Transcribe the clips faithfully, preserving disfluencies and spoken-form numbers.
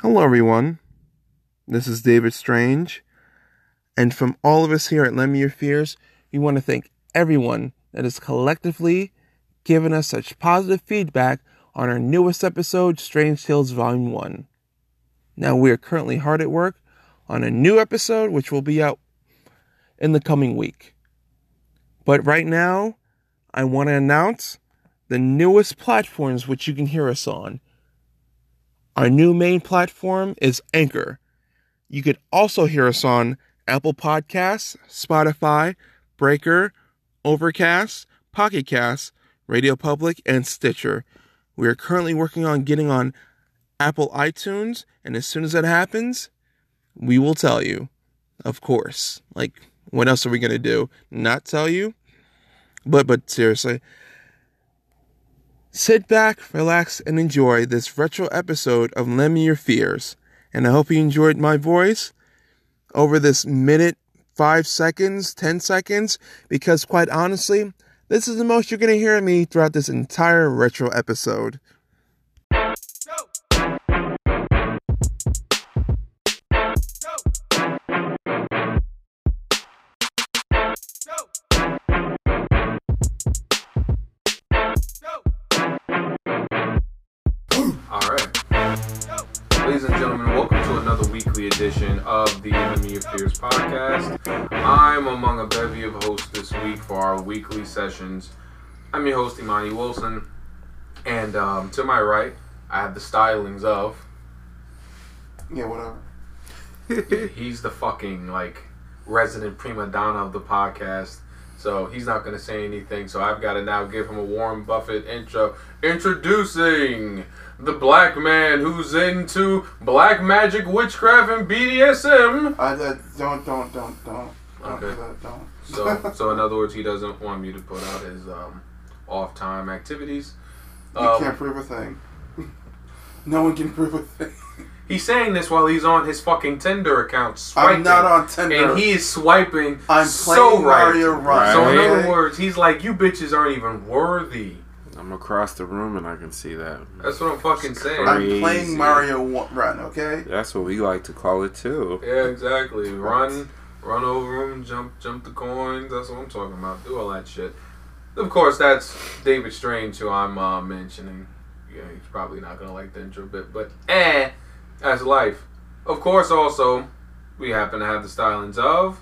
Hello everyone, this is David Strange, and from all of us here at Lend Me Your Fears, we want to thank everyone that has collectively given us such positive feedback on our newest episode, Strange Tales Volume one. Now we are currently hard at work on a new episode which will be out in the coming week. But right now, I want to announce the newest platforms which you can hear us on. Our new main platform is Anchor. You could also hear us on Apple Podcasts, Spotify, Breaker, Overcast, Pocket Casts, Radio Public, and Stitcher. We are currently working on getting on Apple iTunes, and as soon as that happens, we will tell you. Of course. Like, what else are we going to do? Not tell you? But, but seriously, sit back, relax, and enjoy this retro episode of Lend Me Your Fears. And I hope you enjoyed my voice over this minute, five seconds, ten seconds, because quite honestly, this is the most you're going to hear of me throughout this entire retro episode. Ladies and gentlemen, welcome to another weekly edition of the Lend Me Your Fears podcast. I'm among a bevy of hosts this week for our weekly sessions. I'm your host, Imani Wilson, and um, to my right, I have the stylings of... Yeah, whatever. yeah, he's the fucking, like, resident prima donna of the podcast, so he's not going to say anything, so I've got to now give him a Warren Buffett intro. Introducing... the black man who's into black magic, witchcraft, and B D S M. I, I don't, don't, don't, don't. Okay. Don't, don't. So, so in other words, he doesn't want me to put out his um, off-time activities. You um, can't prove a thing. No one can prove a thing. He's saying this while he's on his fucking Tinder account swiping. I'm not on Tinder. And he is swiping I'm so playing right. Mario Run. So in Okay? other words, he's like, you bitches aren't even worthy. I'm across the room and I can see that. That's what I'm fucking saying. I'm playing Mario Run, okay? That's what we like to call it too. Yeah, exactly. Run, run over them, jump, jump the coins. That's what I'm talking about. Do all that shit. Of course, that's David Strange, who I'm uh, mentioning. Yeah, he's probably not gonna like the intro bit, but eh, that's life. Of course, also we happen to have the stylings of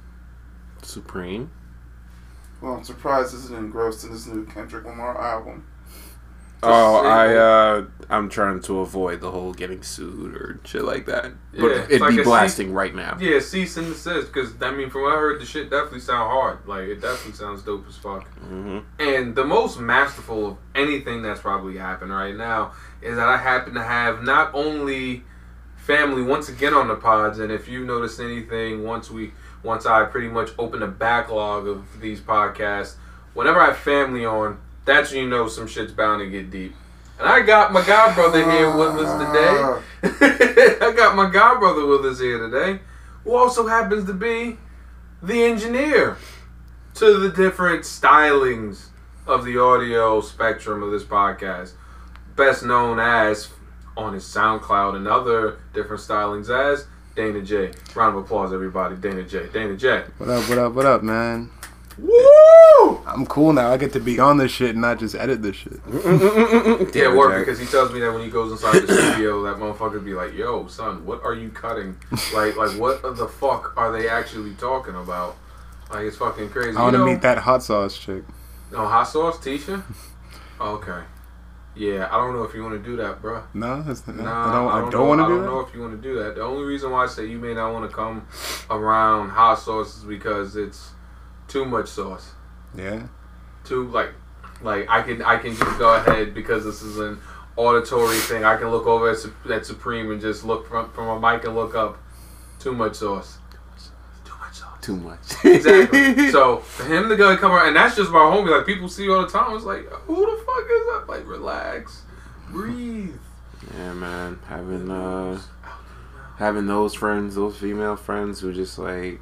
Supreme. Well, I'm surprised this isn't engrossed in this new Kendrick Lamar album. Oh, I, uh, I'm trying to avoid the whole getting sued or shit like that. Yeah, but it'd like be a blasting cease, right now. Yeah, cease and desist, because, I mean, from what I heard, the shit definitely sound hard. Like, it definitely sounds dope as fuck. Mm-hmm. And the most masterful of anything that's probably happened right now is that I happen to have not only family once again on the pods, and if you notice anything, once we... Once I pretty much open a backlog of these podcasts, whenever I have family on, that's when you know some shit's bound to get deep. And I got my godbrother here with us today. I got my godbrother with us here today, who also happens to be the engineer to the different stylings of the audio spectrum of this podcast. Best known as, on his SoundCloud and other different stylings as, Dana J. Round of applause, everybody. Dana J. Dana J. What up, what up, what up, man? Woo! I'm cool now. I get to be on this shit and not just edit this shit. Yeah, work, because he tells me that when he goes inside the studio, that motherfucker be like, yo, son, what are you cutting? Like, like what the fuck are they actually talking about? Like, it's fucking crazy. I want to you know, meet that hot sauce chick. No, hot sauce, Tisha? Okay. Yeah, I don't know if you want to do that, bro. No, that's not, Nah, I don't, I don't, know, want to I do don't that. know if you want to do that. The only reason why I say you may not want to come around hot sauce is because it's too much sauce. Yeah. Too like, like I can I can just go ahead because this is an auditory thing. I can look over at, at Supreme and just look from from a mic and look up. Too much sauce. Too much sauce. Too much. Exactly. So for him to go come around, and that's just my homie. Like people see all the time. It's like, who the fuck is that? Like, relax, breathe. Yeah, man. Having uh, having those friends, those female friends who just like,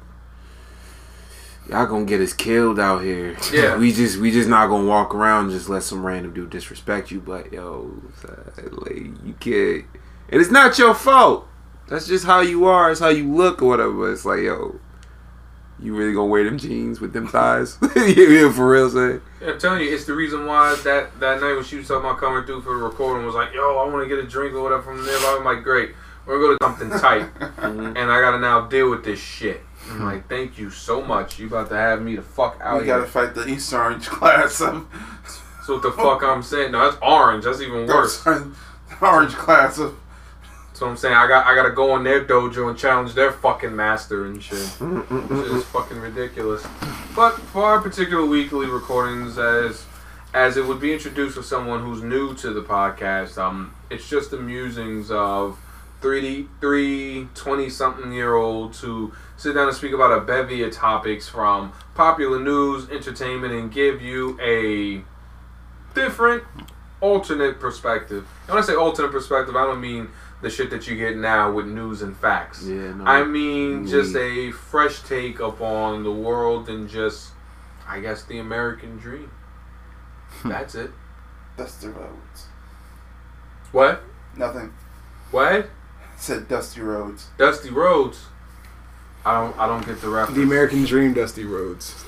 y'all gonna get us killed out here. Yeah. we just we just not gonna walk around and just let some random dude disrespect you. But yo, like you can't And it's not your fault. That's just how you are. It's how you look or whatever. It's like, yo, you really gonna wear them jeans with them thighs? Yeah, for real, say. Yeah, I'm telling you, it's the reason why that, that night when she was talking about coming through for the recording was like, yo, I want to get a drink or whatever from there. I'm like, great. We're going to go to something tight. Mm-hmm. And I got to now deal with this shit. I'm like, thank you so much. You about to have me the fuck out We here. gotta fight the East Orange class of. So what the fuck I'm saying? No, that's orange. That's even worse. Orange class of. So I'm saying I got I gotta go in their dojo and challenge their fucking master and shit. Which is fucking ridiculous. But for our particular weekly recordings, as as it would be introduced to someone who's new to the podcast, um, it's just the musings of three three twenty-something year olds who sit down and speak about a bevy of topics from popular news, entertainment, and give you a different, alternate perspective. And when I say alternate perspective, I don't mean the shit that you get now with news and facts. Yeah, no. I mean Mm. just a fresh take upon the world and just, I guess, the American dream. That's it. Dusty Roads. What? Nothing. What? Said Dusty Roads. Dusty Roads. I don't. I don't get the reference. The American Dream, Dusty Rhodes.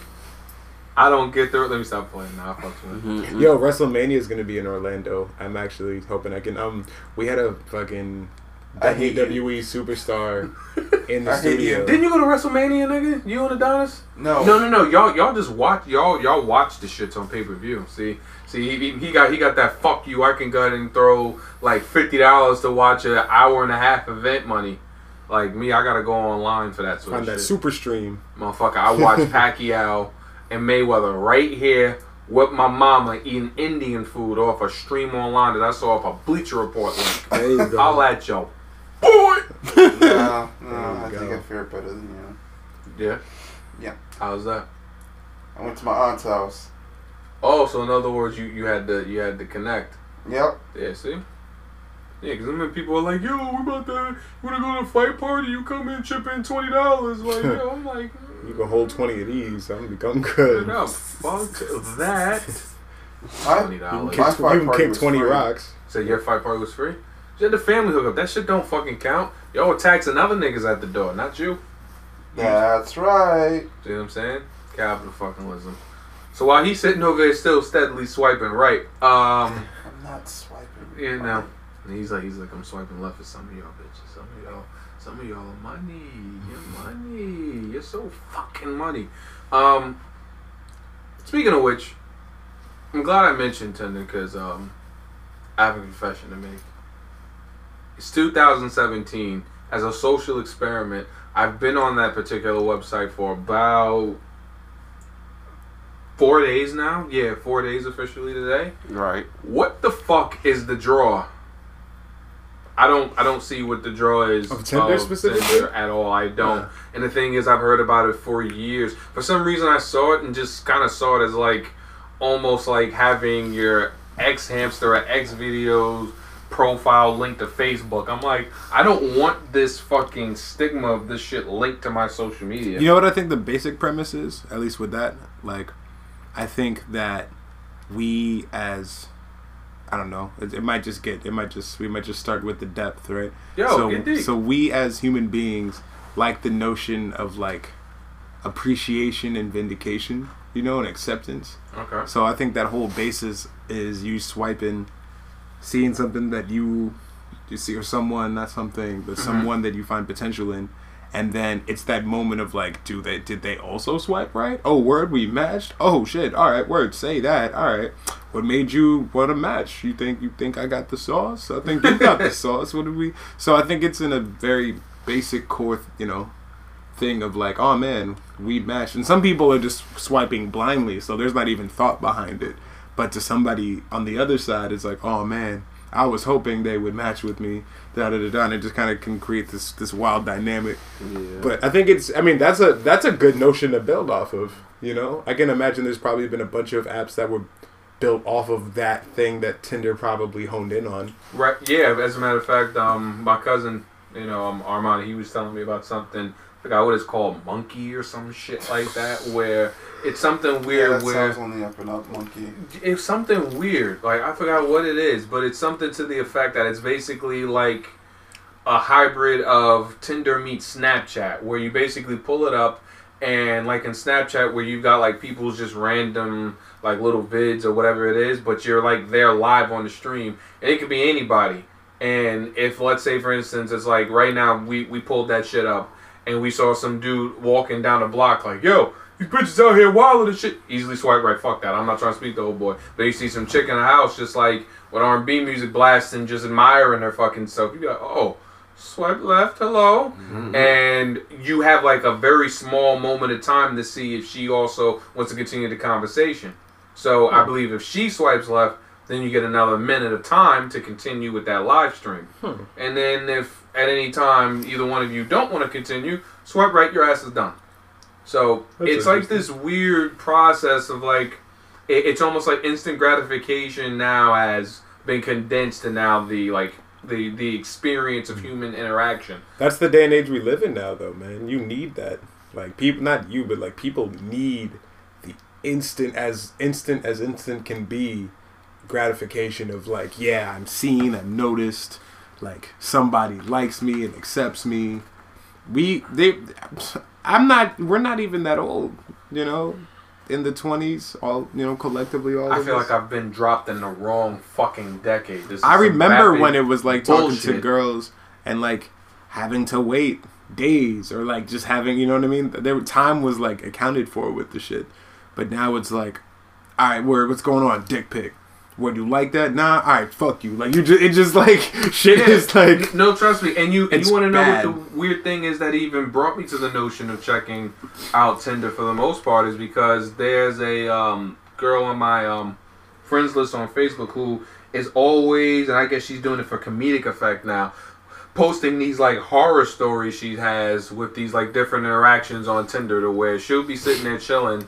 I don't get the. Let me stop playing now. Fuck you. Mm-hmm. Yo, WrestleMania is gonna be in Orlando. I'm actually hoping I can. Um, we had a fucking I hate W W E superstar in the I hate studio. you. Didn't you go to WrestleMania, nigga? You and Adonis? No. No, no, no. Y'all, y'all just watch. Y'all, y'all watch the shits on pay per view. See, see, he, he- he got he got that fuck you. I can go ahead and throw like fifty dollars to watch an hour and a half event money. Like me, I gotta go online for that sort Find of that shit. super stream. Motherfucker, I watch Pacquiao and Mayweather right here with my mama eating Indian food off a stream online that I saw off a Bleacher Report link. There you go. I'll at yo. Boy! No, no, I you think go. I fare better than you. Yeah? Yeah. How's that? I went to my aunt's house. Oh, so in other words, you, you had to you had to connect. Yep. Yeah, see? Yeah, because I mean, people are like, yo, we about to, you want to go to a fight party? You come in, chip in twenty dollars. Like, yo, I'm like, You can hold twenty of these. I'm gonna become mm, good. no, fuck that. I, twenty You dollars. can My kick, fight you can party kick was twenty free. rocks. So your fight party was free? You had the family hookup. That shit don't fucking count. Y'all were taxing other niggas at the door, not you. that's right. See what I'm saying? Capitalism. So while he's sitting over there still steadily swiping right, um, I'm not swiping. you know, and he's like, he's like, I'm swiping left for some of y'all bitches. Some of y'all, some of y'all are money. You're money. You're so fucking money. Um, speaking of which, I'm glad I mentioned Tinder because um, I have a confession to make. It's two thousand seventeen. As a social experiment, I've been on that particular website for about four days now. Yeah, four days officially today. Right. What the fuck is the draw? I don't I don't see what the draw is Of Tinder specifically? Tinder at all. I don't. Yeah. And the thing is, I've heard about it for years. For some reason, I saw it and just kind of saw it as like almost like having your ex hamster or ex videos profile linked to Facebook. I'm like, I don't want this fucking stigma of this shit linked to my social media. You know what I think the basic premise is, at least with that? Like, I think that we as, I don't know, it, it might just get, it might just, we might just start with the depth, right? Yo, so, get deep. so we as human beings like the notion of like appreciation and vindication, you know, and acceptance. Okay. So I think that whole basis is you swiping, seeing something that you you see, or someone, not something, but someone that you find potential in, and then it's that moment of like, do they did they also swipe right? Oh, word, we matched. Oh shit, all right, word, say that. All right, what made you want to match? You think you think I got the sauce? I think you got the sauce. What did we? So I think it's in a very basic core, you know, thing of like, oh man, we matched. And some people are just swiping blindly, so there's not even thought behind it. But to somebody on the other side, it's like, oh man, I was hoping they would match with me. Da da da da. And it just kind of can create this this wild dynamic. Yeah. But I think it's, I mean, that's a that's a good notion to build off of. You know, I can imagine there's probably been a bunch of apps that were built off of that thing that Tinder probably honed in on. Right. Yeah. As a matter of fact, um, my cousin, you know, um, Armand, he was telling me about something. I forgot what it's called, Monkey or some shit like that, where it's something Yeah, weird. that where sounds on the up and up, monkey. it's something weird. Like I forgot what it is, but it's something to the effect that it's basically like a hybrid of Tinder meets Snapchat, where you basically pull it up, and like in Snapchat, where you've got like people's just random like little vids or whatever it is, but you're like there live on the stream, and it could be anybody. And if, let's say, for instance, it's like right now we, we pulled that shit up and we saw some dude walking down the block like, yo, these bitches out here wilding and shit. Easily swipe right, fuck that. I'm not trying to speak to old boy. But you see some chick in the house just like with R and B music blasting, just admiring her fucking self. You be like, oh, swipe left, hello. Mm-hmm. And you have like a very small moment of time to see if she also wants to continue the conversation. So mm-hmm. I believe if she swipes left, then you get another minute of time to continue with that live stream. Hmm. And then if at any time either one of you don't want to continue, swipe right, your ass is done. So That's it's like this weird process of like, it, it's almost like instant gratification now has been condensed to now the like the, the experience of human interaction. That's the day and age we live in now though, man. You need that. Like people, not you, but like people need the instant as instant as instant can be gratification of like, yeah, I'm seen, I'm noticed, like somebody likes me and accepts me. We they I'm not we're not even that old, you know, in the twenties, all, you know, collectively all I of feel us. like I've been dropped in the wrong fucking decade. This is I remember when it it was like talking bullshit. to girls and like having to wait days or like just having, you know what I mean? There time was like accounted for with the shit. But now it's like, all right, word, what's going on? Dick pic. What, you like that? Nah, all right, fuck you. Like you just, it just like shit yeah. is like. No, trust me. And you, it's you want to know bad. what the weird thing is that even brought me to the notion of checking out Tinder for the most part is because there's a um, girl on my um, friends list on Facebook who is always, and I guess she's doing it for comedic effect now, posting these like horror stories she has with these like different interactions on Tinder to where she'll be sitting there chilling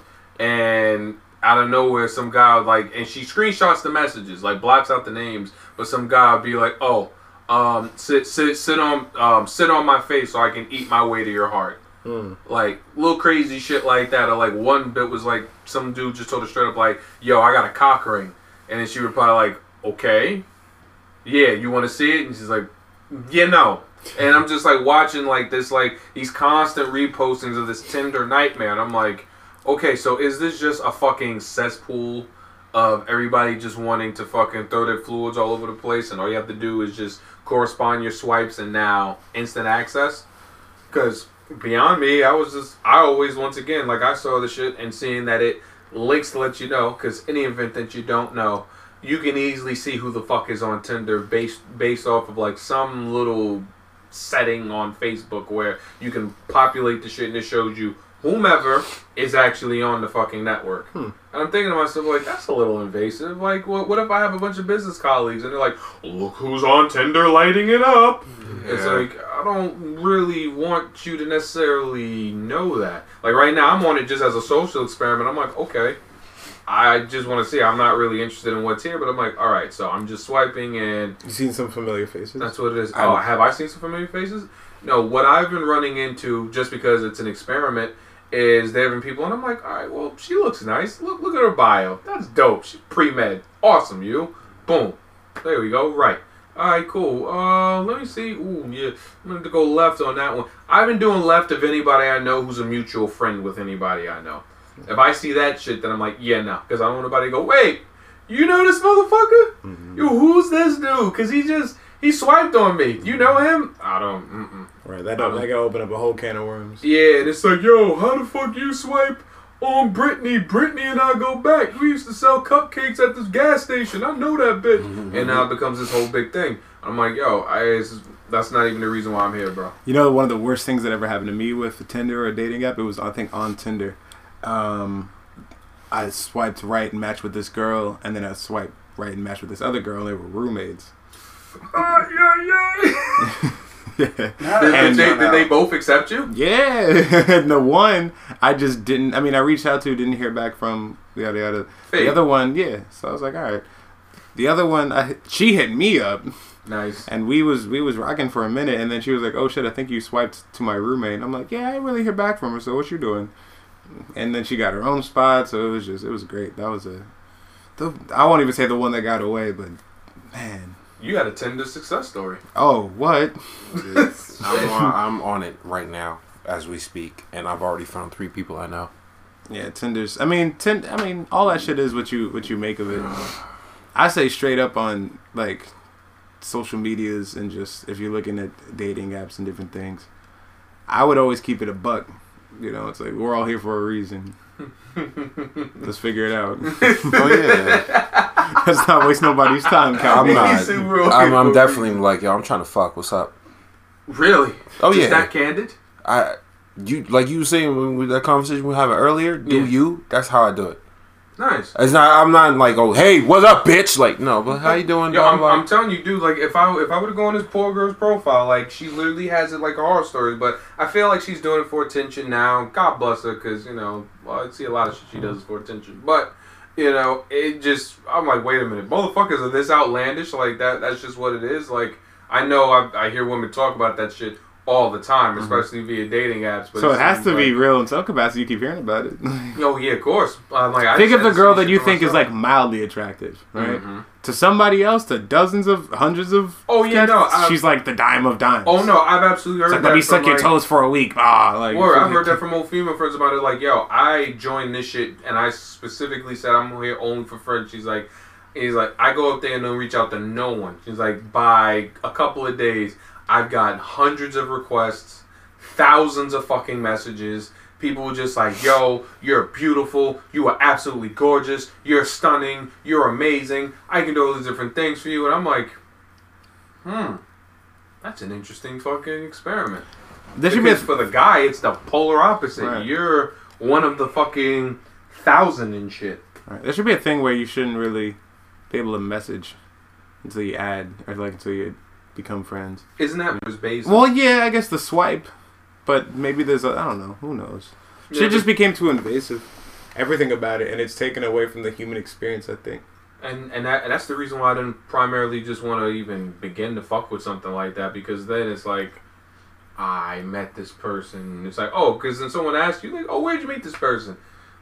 and out of nowhere some guy like, and she screenshots the messages, like blocks out the names, but some guy would be like, oh, um, sit sit sit on um sit on my face so I can eat my way to your heart. Mm. Like little crazy shit like that. Or like one bit was like some dude just told her straight up like, yo, I got a cock ring, and then she replied like, okay, yeah, you want to see it? And she's like, yeah, no. And I'm just like watching like this, like these constant repostings of this Tinder nightmare, and I'm like, okay, so is this just a fucking cesspool of everybody just wanting to fucking throw their fluids all over the place, and all you have to do is just correspond your swipes and now instant access? Because beyond me, I was just, I always, once again, like I saw the shit and seeing that it links to let you know, because any event that you don't know, you can easily see who the fuck is on Tinder based based off of like some little setting on Facebook where you can populate the shit and it shows you whomever is actually on the fucking network. Hmm. And I'm thinking to myself, like, that's a little invasive. Like, what, what if I have a bunch of business colleagues and they're like, look who's on Tinder lighting it up? Yeah. It's like, I don't really want you to necessarily know that. Like, right now, I'm on it just as a social experiment. I'm like, okay, I just want to see. I'm not really interested in what's here, but I'm like, all right, so I'm just swiping and... You seen some familiar faces? That's what it is. Oh, have I seen some familiar faces? No, what I've been running into, just because it's an experiment, is there have been people, and I'm like, all right, well, she looks nice. Look, look at her bio. That's dope. She's pre-med. Awesome, you. Boom. There we go. Right. All right, cool. Uh, let me see. Ooh, yeah. I'm going to go left on that one. I've been doing left of anybody I know who's a mutual friend with anybody I know. If I see that shit, then I'm like, yeah, no. Because I don't want nobody to go, wait, you know this motherfucker? Mm-hmm. Yo, who's this dude? Because he just, he swiped on me. You know him? I don't, mm-mm. Right, that don't, that gotta open up a whole can of worms. Yeah, and it's like, yo, how the fuck you swipe on Brittany? Brittany and I go back. We used to sell cupcakes at this gas station. I know that bitch. Mm-hmm. And now it becomes this whole big thing. I'm like, yo, I, that's not even the reason why I'm here, bro. You know, one of the worst things that ever happened to me with Tinder or a dating app, it was, I think, on Tinder. Um, I swiped right and matched with this girl, and then I swiped right and matched with this other girl, and they were roommates. Uh, yeah, yeah. Yeah. And they, did they both accept you? Yeah. The one I just didn't. I mean, I reached out to, didn't hear back from. Yada yada. The other one, yeah. So I was like, all right. The other one, I, she hit me up. Nice. And we was we was rocking for a minute, and then she was like, oh shit, I think you swiped to my roommate. And I'm like, yeah, I didn't really hear back from her. So what you doing? And then she got her own spot. So it was just, it was great. That was a. The, I won't even say the one that got away, but man. You got a Tinder success story. Oh, what? I'm on, I'm on it right now as we speak, and I've already found three people I know. Yeah, Tinder's. I mean, Tind. I mean, all that shit is what you what you make of it. I say straight up on like social medias and just if you're looking at dating apps and different things, I would always keep it a buck. You know, it's like we're all here for a reason. Let's figure it out. Oh yeah, Let's not waste nobody's time, Cal. I'm not. Super okay I'm, I'm for definitely like, yo, I'm trying to fuck. What's up? Really? Oh Just yeah. that candid? I, you like you were saying when we, that conversation we were having earlier. Do Yeah. you? That's how I do it. Nice. It's not. I'm not like, oh, hey, what's up, bitch? Like, no, but how you doing? Yo, Blah, I'm, blah. I'm telling you, dude. Like, if I if I were to go on this poor girl's profile, like she literally has it like a horror story. But I feel like she's doing it for attention now. God bless her, because you know, well, I see a lot of shit she does for attention. But you know, it just I'm like, wait a minute, motherfuckers are this outlandish? Like that? That's just what it is. Like I know I, I hear women talk about that shit all the time, especially via dating apps. But So it has seems to be like- real and talk about, so you keep hearing about it. Oh yeah, of course. I'm like, I Think just of the had to girl see that you shit think for is myself. like mildly attractive, right? Mhm. To somebody else, to dozens of, hundreds of. Oh, yeah, no, cats, I've- she's like the dime of dimes. Oh no, I've absolutely heard It's like that. let me from, suck your like, toes for a week. Ah, like. Word, I've heard that from old female friends about it. Like, yo, I joined this shit, and I specifically said I'm here only for friends. She's like, he's like, I go up there and don't reach out to no one. She's like, by a couple of days, I've got hundreds of requests, thousands of fucking messages. People were just like, yo, you're beautiful. You are absolutely gorgeous. You're stunning. You're amazing. I can do all these different things for you. And I'm like, hmm, that's an interesting fucking experiment. There should be a, Because for the guy, it's the polar opposite. Right. You're one of the fucking thousand and shit. right, there should be a thing where you shouldn't really be able to message until you add, or like until you become friends. Isn't that was basic? Well, yeah, I guess the swipe, but maybe there's a, I don't know, who knows? Yeah, Shit just but- became too invasive. Everything about it, and it's taken away from the human experience, I think. And and, that, and that's the reason why I didn't primarily just want to even begin to fuck with something like that, because then it's like, I met this person. It's like, oh, because then someone asks you, like, oh, where'd you meet this person?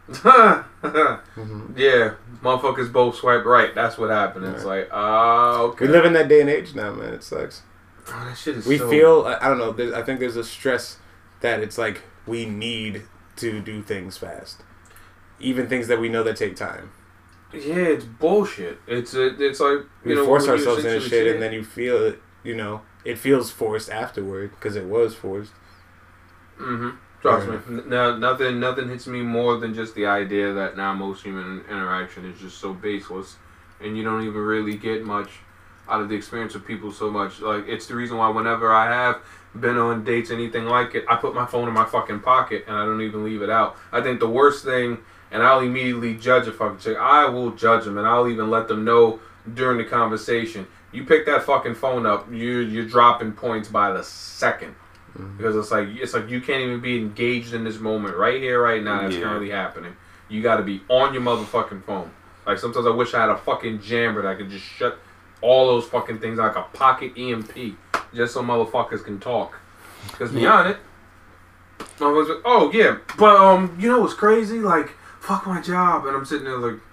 Mm-hmm. Yeah, motherfuckers both swipe right. That's what happened. It's like, ah, okay. We live in that day and age now, man. It sucks. Oh, that shit is We so... feel, I I don't know, there's, I think there's a stress that it's like we need to do things fast. Even things that we know that take time. Yeah, it's bullshit. It's a, it's like, you We know, force when you ourselves into essentially shit, say- and then you feel it, you know, it feels forced afterward, because it was forced. Mm-hmm. Trust Yeah. me. N- No, nothing, nothing hits me more than just the idea that now most human interaction is just so baseless, and you don't even really get much out of the experience of people so much. Like, it's the reason why whenever I have been on dates, anything like it, I put my phone in my fucking pocket and I don't even leave it out. I think the worst thing, and I'll immediately judge a fucking chick. I will judge them, and I'll even let them know during the conversation. You pick that fucking phone up, you you're dropping points by the second. Because it's like it's like you can't even be engaged in this moment right here, right now. That's Yeah. currently happening. You got to be on your motherfucking phone. Like sometimes I wish I had a fucking jammer that I could just shut all those fucking things like a pocket E M P, just so motherfuckers can talk. Because beyond it, motherfuckers like, oh yeah, but um, you know what's crazy? Like fuck my job, and I'm sitting there like,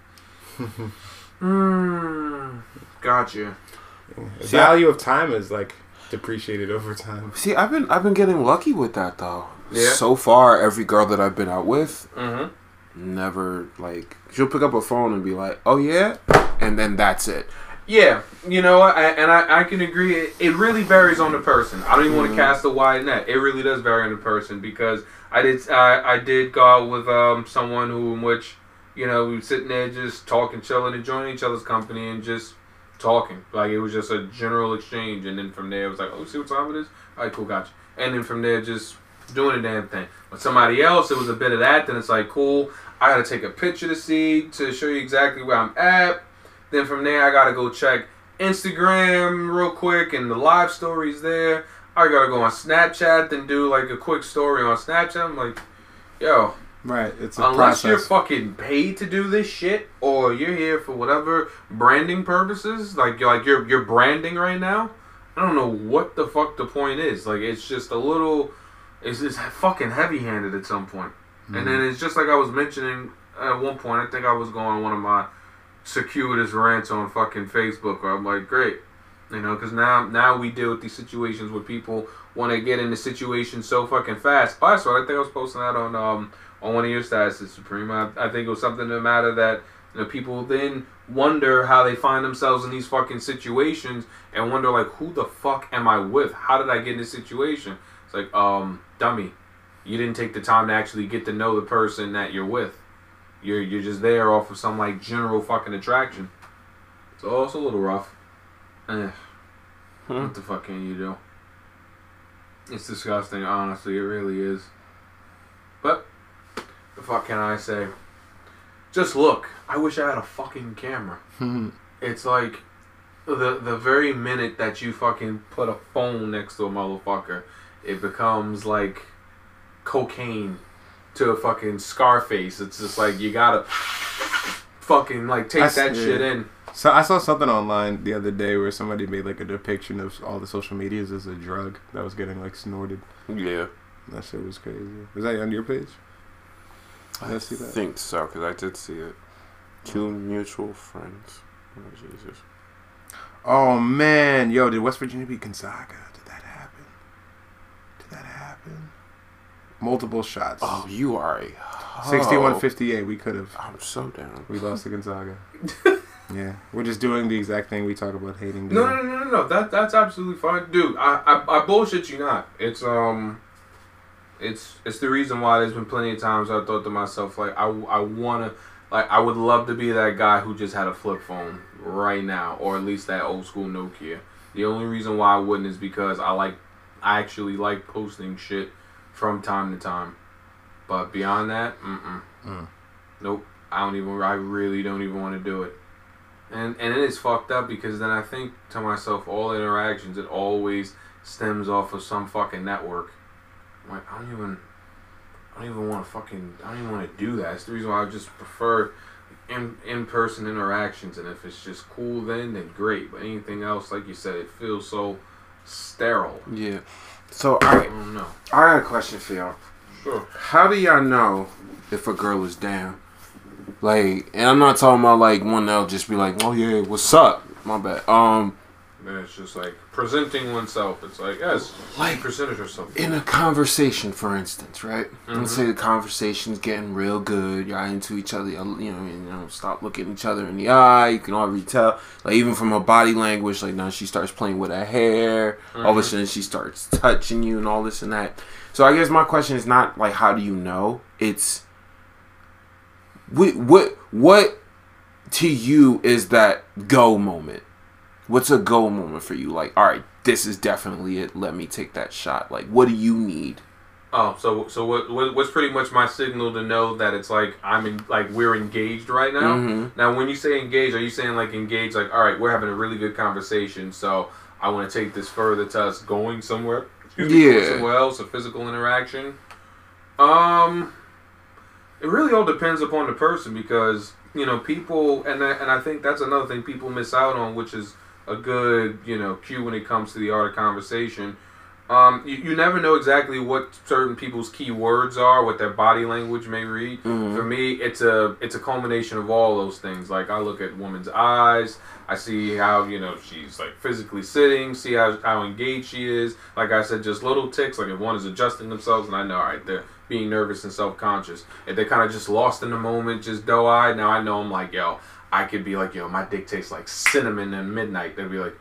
hmm, gotcha. The See, value of time is like depreciated over time. See, I've been I've been getting lucky with that though. Yeah. So far, every girl that I've been out with, Mm-hmm. never like she'll pick up a phone and be like, "Oh yeah," and then that's it. Yeah, you know, I, and I, I can agree. It, it really varies on the person. I don't even want to cast a wide net. It really does vary on the person because I did I, I did go out with um someone who in which you know we were sitting there just talking, chilling, enjoying each other's company, and just talking. Like it was just a general exchange, and then from there it was like, oh, see what time it is? All right, cool, gotcha. And then from there just doing the damn thing. With somebody else, it was a bit of that. Then it's like, cool, I gotta take a picture to see to show you exactly where I'm at. Then from there, I gotta go check Instagram real quick and the live stories there. I gotta go on Snapchat and do like a quick story on Snapchat. I'm like, yo, Right, it's a unless you're process. fucking paid to do this shit or you're here for whatever branding purposes, like you're like you're you're branding right now. I don't know what the fuck the point is. Like it's just a little, it's just fucking heavy-handed at some point. Mm-hmm. And then it's just like I was mentioning at one point. I think I was going on one of my circuitous rants on fucking Facebook where I'm like, great, You know, because now now we deal with these situations where people want to get into situations so fucking fast. Oh, that's what I think I was posting that on um on one of your statuses, Supreme. I, I think it was something in the matter that, you know, people then wonder how they find themselves in these fucking situations and wonder, like, who the fuck am I with? How did I get in this situation? It's like, um, dummy, you didn't take the time to actually get to know the person that you're with. You're you're just there off of some, like, general fucking attraction. So it's a little rough. Eh. Hmm. What the fuck can you do? It's disgusting, honestly, it really is. But the fuck can I say? Just look. I wish I had a fucking camera. It's like the the very minute that you fucking put a phone next to a motherfucker, it becomes like cocaine to a fucking Scarface. It's just like you gotta fucking like take That's- that yeah. shit in. So I saw something online the other day where somebody made like a depiction of all the social medias as a drug that was getting like snorted. Yeah. That shit was crazy. Was that on your page? Did I, I see that? think so, because I did see it. Two mutual friends. Oh, Jesus. Oh man, yo, did West Virginia beat Gonzaga? Did that happen? Did that happen? Multiple shots. Oh, you are a hoe. sixty-one fifty-eight. We could have. I'm so down. We lost to Gonzaga. Yeah, we're just doing the exact thing we talk about hating. No, doing. no, no, no, no. That that's absolutely fine, dude. I, I I bullshit you not. It's um, it's it's the reason why there's been plenty of times I thought to myself, like, I I wanna, like, I would love to be that guy who just had a flip phone right now, or at least that old school Nokia. The only reason why I wouldn't is because I like, I actually like posting shit from time to time. But beyond that, mm Mm. nope. I don't even. I really don't even want to do it. And and it is fucked up because then I think to myself, all interactions, it always stems off of some fucking network. I'm like, I don't even, I don't even want to fucking, I don't even want to do that. It's the reason why I just prefer in in person interactions. And if it's just cool, then then great. But anything else, like you said, it feels so sterile. Yeah. So, I alright. don't know. I got a question for y'all. Sure. How do y'all know if a girl is down? Like, and I'm not talking about like one that'll just be like, oh yeah, what's up? My bad. Um, And it's just like presenting oneself. It's like, yes, Like, you presented yourself. in a conversation, for instance, right? Mhm. Let's say the conversation's getting real good. Y'all into each other. Y'all, you know, you know, stop looking each other in the eye. You can already tell, like, even from her body language. Like, now she starts playing with her hair. All of a Mhm. sudden, she starts touching you and all this and that. So I guess my question is not like, how do you know? It's what what what to you is that go moment? What's a go moment for you? Like, all right, this is definitely it. Let me take that shot. Like, what do you need? Oh, so so what, what? What's pretty much my signal to know that it's like I'm in, like we're engaged right now. Mhm. Now, when you say engaged, are you saying like engaged? Like, all right, we're having a really good conversation, so I want to take this further to us going somewhere. Excuse me, going Yeah. somewhere else, a physical interaction. Um, it really all depends upon the person because you know people, and I, and I think that's another thing people miss out on, which is a good you know cue when it comes to the art of conversation. Um, you, you never know exactly what certain people's key words are, what their body language may read. Mhm. For me, it's a it's a culmination of all those things. Like I look at woman's eyes, I see how you know she's like physically sitting, see how how engaged she is. Like I said, just little ticks. Like if one is adjusting themselves, and I know, all right, they're being nervous and self conscious. If they're kind of just lost in the moment, just doe eyed. Now I know I'm like, yo, I could be like, yo, my dick tastes like cinnamon at midnight. They'd be like,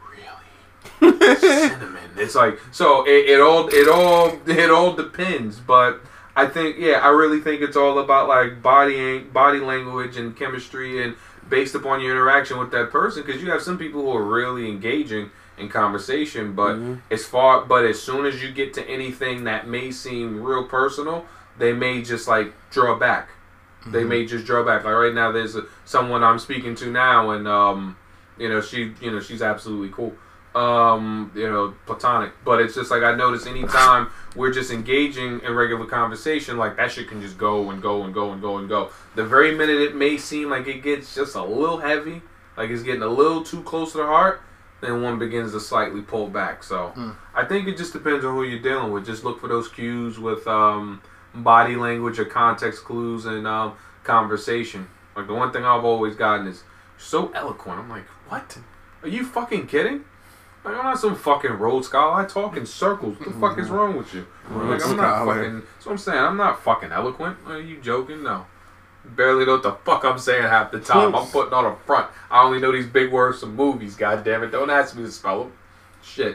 cinnamon. It's like so. It, it all. It all. It all depends. But I think, yeah, I really think it's all about like body, body language and chemistry, and based upon your interaction with that person. Because you have some people who are really engaging in conversation, but Mhm. as far, but as soon as you get to anything that may seem real personal, they may just like draw back. They may just draw back. Like right now, there's a, someone I'm speaking to now, and um, you know, she, you know, she's absolutely cool. Um, you know, platonic. But it's just like I notice anytime we're just engaging in regular conversation, like that shit can just go and go and go and go and go. The very minute it may seem like it gets just a little heavy, like it's getting a little too close to the heart, then one begins to slightly pull back. So Mm. I think it just depends on who you're dealing with. Just look for those cues with um, body language or context clues and um, conversation. Like the one thing I've always gotten is so eloquent. I'm like, what? Are you fucking kidding? Like, I'm not some fucking Rhodes Scholar. I talk in circles. What the fuck is wrong with you? Like, I'm not Scholar. fucking. That's what I'm saying. I'm not fucking eloquent. Are you joking? No. Barely know what the fuck I'm saying half the time. I'm putting on a front. I only know these big words from movies. God damn it! Don't ask me to spell them. Shit.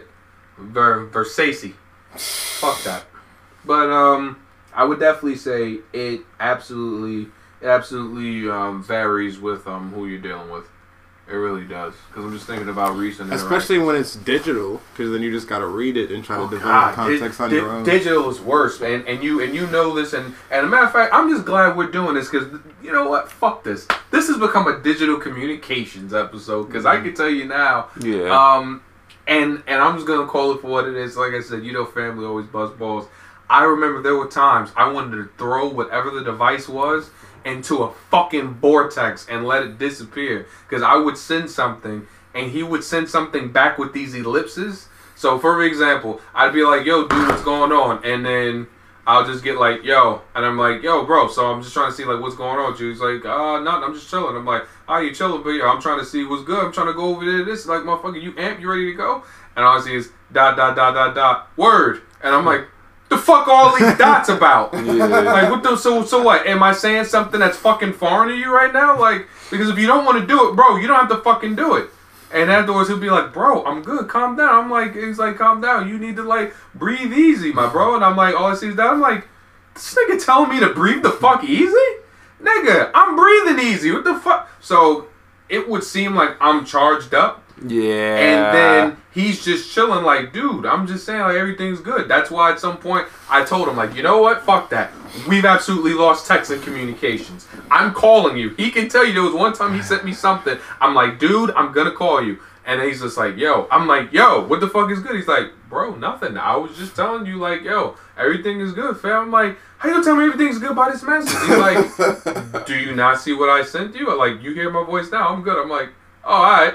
Ver Versace. Fuck that. But um, I would definitely say it absolutely, it absolutely um varies with um who you're dealing with. It really does. Because I'm just thinking about recent. Especially when it's digital, because then you just got to read it and try Oh, to develop God. context Di- on di- your own. Digital is worse, man, and you and you know this, and and a matter of fact, I'm just glad we're doing this because you know what? Fuck this. This has become a digital communications episode because I can tell you now. Yeah. Um, and and I'm just gonna call it for what it is. Like I said, you know, family always bust balls. I remember there were times I wanted to throw whatever the device was into a fucking vortex and let it disappear because I would send something and he would send something back with these ellipses. So for example, I'd be like, yo dude, what's going on? And then I'll just get like, yo, and I'm like, yo bro, so I'm just trying to see like what's going on with you. He's like, uh nothing, I'm just chilling. I'm like, oh, you chilling, but yo, I'm trying to see what's good. I'm trying to go over there. This like, motherfucker, you amp, you ready to go? And all I see is dot dot dot dot dot word. And I'm like, the fuck all these dots about? Yeah. Like what the so so what? Am I saying something that's fucking foreign to you right now? Like because if you don't want to do it, bro, you don't have to fucking do it. And afterwards he'll be like, bro, I'm good, calm down. I'm like, he's like, calm down. You need to like breathe easy, my bro. And I'm like, all I see is that. I'm like, this nigga telling me to breathe the fuck easy? Nigga, I'm breathing easy. What the fuck? So it would seem like I'm charged up. Yeah. And then he's just chilling like, dude, I'm just saying like everything's good. That's why at some point I told him like, you know what? Fuck that. We've absolutely lost text and communications. I'm calling you. He can tell you there was one time he sent me something. I'm like, dude, I'm gonna call you. And he's just like, yo. I'm like, yo, what the fuck is good? He's like, bro, nothing. I was just telling you like, yo, everything is good, fam. I'm like, how you gonna tell me everything's good by this message? He's like, do you not see what I sent you? Like, you hear my voice now. I'm good. I'm like, oh, all right.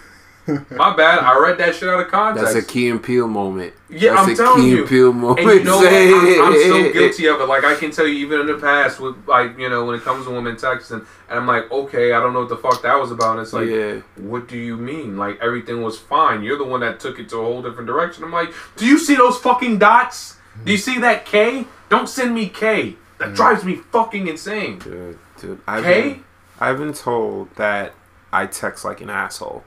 My bad. I read that shit out of context. That's a Key and Peele moment. Yeah, That's I'm a telling Key you. and Peele moment. And you know what? I'm, I'm so guilty of it. Like, I can tell you even in the past, with like, you know, when it comes to women texting, and I'm like, okay, I don't know what the fuck that was about. And it's like, Yeah. what do you mean? Like, everything was fine. You're the one that took it to a whole different direction. I'm like, do you see those fucking dots? Do you see that K? Don't send me K. That drives me fucking insane. Dude, dude, I've K? been, I've been told that I text like an asshole.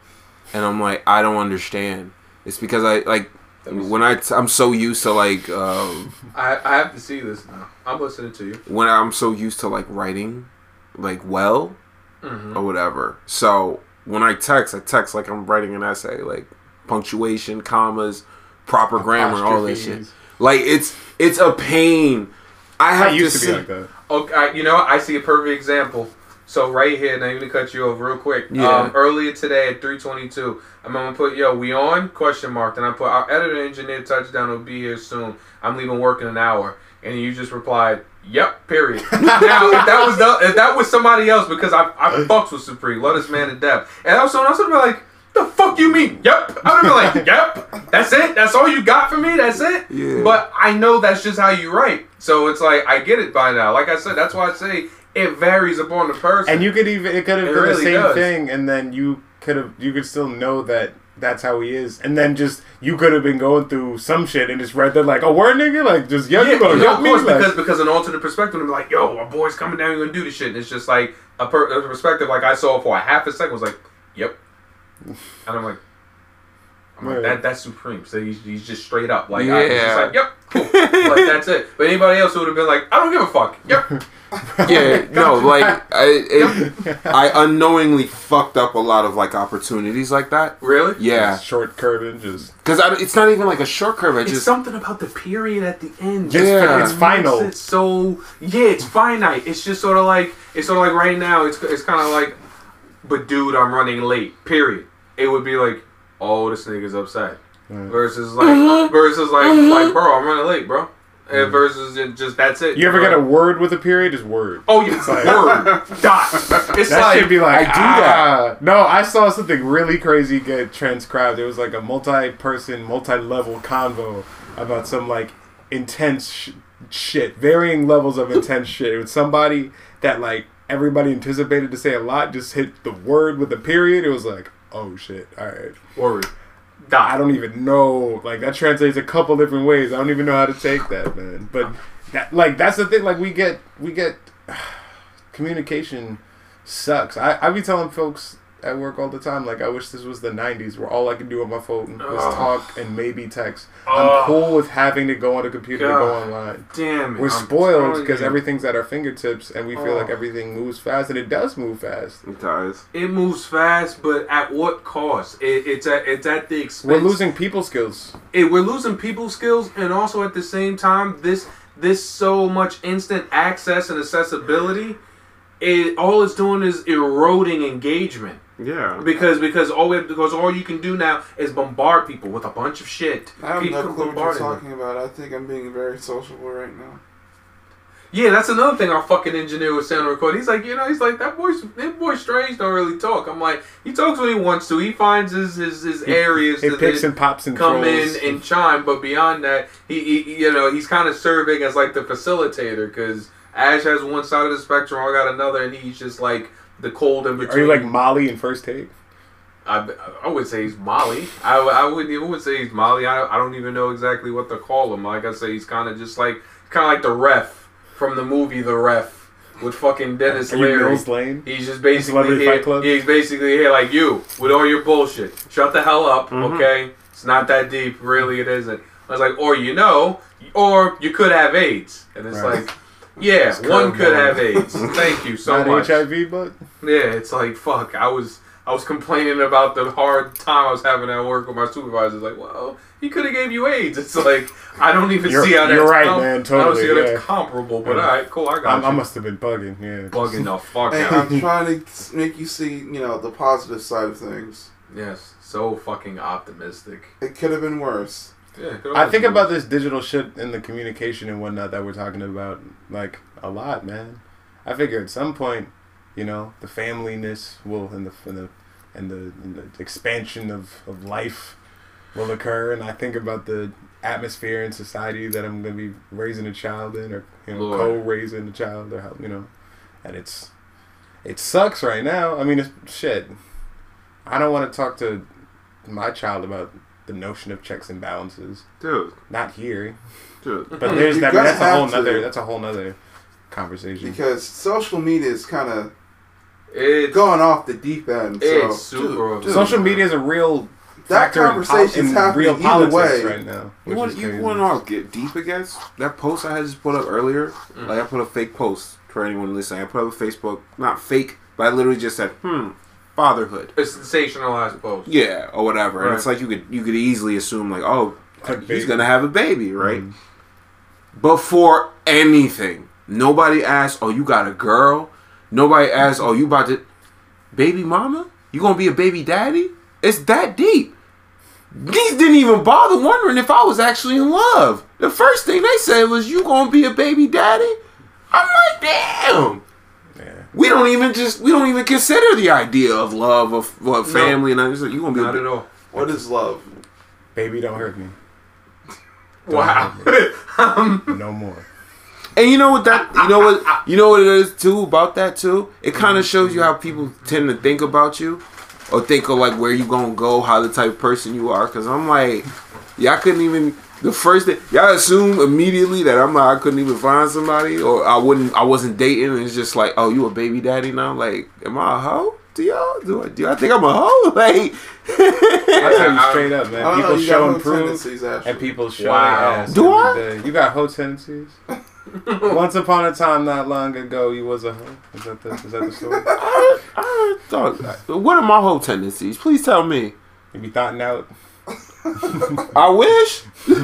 And I'm like, I don't understand. It's because I, like, when I, t- I'm so used to, like, um, I, I have to see this now. I'm listening to you. when I'm so used to, like, writing, like, well, Mm-hmm. or whatever. So, when I text, I text like I'm writing an essay, like, punctuation, commas, proper grammar, all that shit. Apostrophes. Like, it's, it's a pain. I have I used to, to be sit- like that. Okay, I- you know what? I see a perfect example. So right here, now I'm gonna cut you off real quick. Yeah. Um, earlier today at three twenty-two, I'm gonna put, yo, we on? Question mark. Then I put, our editor engineer touchdown will be here soon. I'm leaving work in an hour. And you just replied, yep, period. Now, if that was the, if that was somebody else, because I I fucks with Supreme, love this man to death. And I was someone else would be like, the fuck you mean? Yep. I would be like, yep. That's it? That's all you got for me? That's it? Yeah. But I know that's just how you write. So it's like, I get it by now. Like I said, that's why I say it varies upon the person. And you could even it could have It been really the same does. thing, and then you could have you could still know that that's how he is, and then just you could have been going through some shit and just read that like, oh word nigga, like just yo, yeah, you gonna yeah, help of me, course, like, because because an alternate perspective would be like, yo, our boy's coming down, you're gonna do this shit. And it's just like a, per- a perspective like I saw for a half a second was like, yep. And I'm like, I'm like, Right. that that's Supreme. So he's, he's just straight up. Like, Yeah. I, he's just like, yep, cool. Like, that's it. But anybody else would have been like, I don't give a fuck. Yep. Yeah, no, like I, it, I unknowingly fucked up a lot of like opportunities like that. Really? Yeah, short curving, just because it's not even like a short curve. I It's just something about the period at the end. Yeah. Just It's makes final. it so yeah, it's finite. It's just sort of like it's sort of like right now. It's it's kind of like, but dude, I'm running late. Period. It would be like, oh, this nigga's upset. Versus like versus like like bro, I'm running late, bro. And versus it just that's it. you ever bro. get a word with a period? Just word. Oh yeah, like- word dot. It's That like should be like, I do ah. No, I saw something really crazy get transcribed. It was like a multi-person, multi-level convo about some like intense sh- shit, varying levels of intense shit. It was somebody that like everybody anticipated to say a lot, just hit the word with a period. It was like, oh shit, all right. word. Die. I don't even know. Like that translates a couple different ways. I don't even know how to take that, man. But that, like, that's the thing. Like we get, we get communication sucks. I I be telling folks at work all the time, like, I wish this was the nineties where all I could do on my phone was oh. talk and maybe text. Oh. I'm cool with having to go on a computer God. to go online. Damn it. We're I'm spoiled telling because you. everything's at our fingertips and we feel Oh. like everything moves fast, and it does move fast. It does. It moves fast, but at what cost? It, it's at it's at the expense. We're losing people skills. It, we're losing people skills, and also at the same time, this this so much instant access and accessibility, it all it's doing is eroding engagement. Yeah. Because because all we have, because all you can do now is bombard people with a bunch of shit. I have Keep no clue what you're bombarding them. talking about. I think I'm being very sociable right now. Yeah, that's another thing our fucking engineer was saying on the record. He's like, you know, he's like, that boy, that boy Strange don't really talk. I'm like, he talks when he wants to. He finds his his, his areas He to picks then and pops and come trolls. in and chime. But beyond that, he, he you know, he's kind of serving as like the facilitator because Ash has one side of the spectrum, I got another, and he's just like the cold in between. Are you like Molly in First Take? I, I would say he's Molly. I, I wouldn't even would say he's Molly. I, I don't even know exactly what to call him. Like I say, he's kind of just like kind of like the ref from the movie The Ref with fucking Dennis Are you Leary. Mills Lane? He's just basically Celebrity here. Fight Club? He's basically here like you with all your bullshit. Shut the hell up, Mhm. okay? It's not that deep, really. It isn't. I was like, or you know, or you could have AIDS, and it's Right. like, yeah, It's one could curveball. have AIDS. Thank you so Not much. H I V, but Yeah, it's like fuck. I was I was complaining about the hard time I was having at work with my supervisors. Like, well, he could have gave you AIDS. It's like I don't even You're- see how that's you're right, com- man, I don't totally, see how yeah. that's comparable. But Yeah. all right, cool. I got I, you. I must have been bugging. Yeah, bugging the fuck Hey, out. I'm trying to make you see, you know, the positive side of things. Yes, so fucking optimistic. It could have been worse. Yeah, I think about this digital shit and the communication and whatnot that we're talking about like a lot, man. I figure at some point, you know, the familyness will and the and the and the, and the expansion of, of life will occur, and I think about the atmosphere in society that I'm gonna be raising a child in, or you know, Lord. co-raising a child, or how, you know, and it's it sucks right now. I mean, it's shit. I don't want to talk to my child about the notion of checks and balances. Dude. Not here, Dude. but there's You that. guys That's a whole have to. nother. That's a whole nother conversation. Because social media is kind of it's going off the deep end. So it's super. dude, Social media is a real that factor in, pol- conversation's in happening real either politics way. right now. You which want is you crazy. want to know how get deep it gets? That post I had just put up earlier, Mm. like I put a fake post for anyone listening. I put up a Facebook, not fake, but I literally just said, "Hmm, fatherhood." a sensationalized post. Yeah, or whatever. And Right. it's like you could you could easily assume like, oh, Clickbait. he's gonna have a baby, right? Mm. Before anything, nobody asked, "Oh, you got a girl?" Nobody asked, "Oh, you about to baby mama? You gonna be a baby daddy?" It's that deep. These didn't even bother wondering if I was actually in love. The first thing they said was, "You gonna be a baby daddy?" I'm like, damn. Yeah. We don't even just we don't even consider the idea of love of, of family and everything. You gonna be Not a at all. what is love? Baby, don't hurt me. Wow. um, No more. And you know what that you know what you know what it is too about that too? It kind of shows you how people tend to think about you, or think of like where you gonna go, how the type of person you are. Cause I'm like, y'all couldn't even the first thing y'all assume immediately that I'm like I couldn't even find somebody, or I wouldn't I wasn't dating, and it's just like, oh, you a baby daddy now? Like, am I a hoe? Do y'all do I do I think I'm a hoe? Like, I tell you straight up, I man. don't know. People You show got and prove, tendencies, actually. and people show Wow. their ass Do every I? day. You got hoe tendencies. Once upon a time, not long ago, you was a hoe. Is that the is that the story? I, I thought, what are my whole tendencies? Please tell me. You be thoughting out. I wish.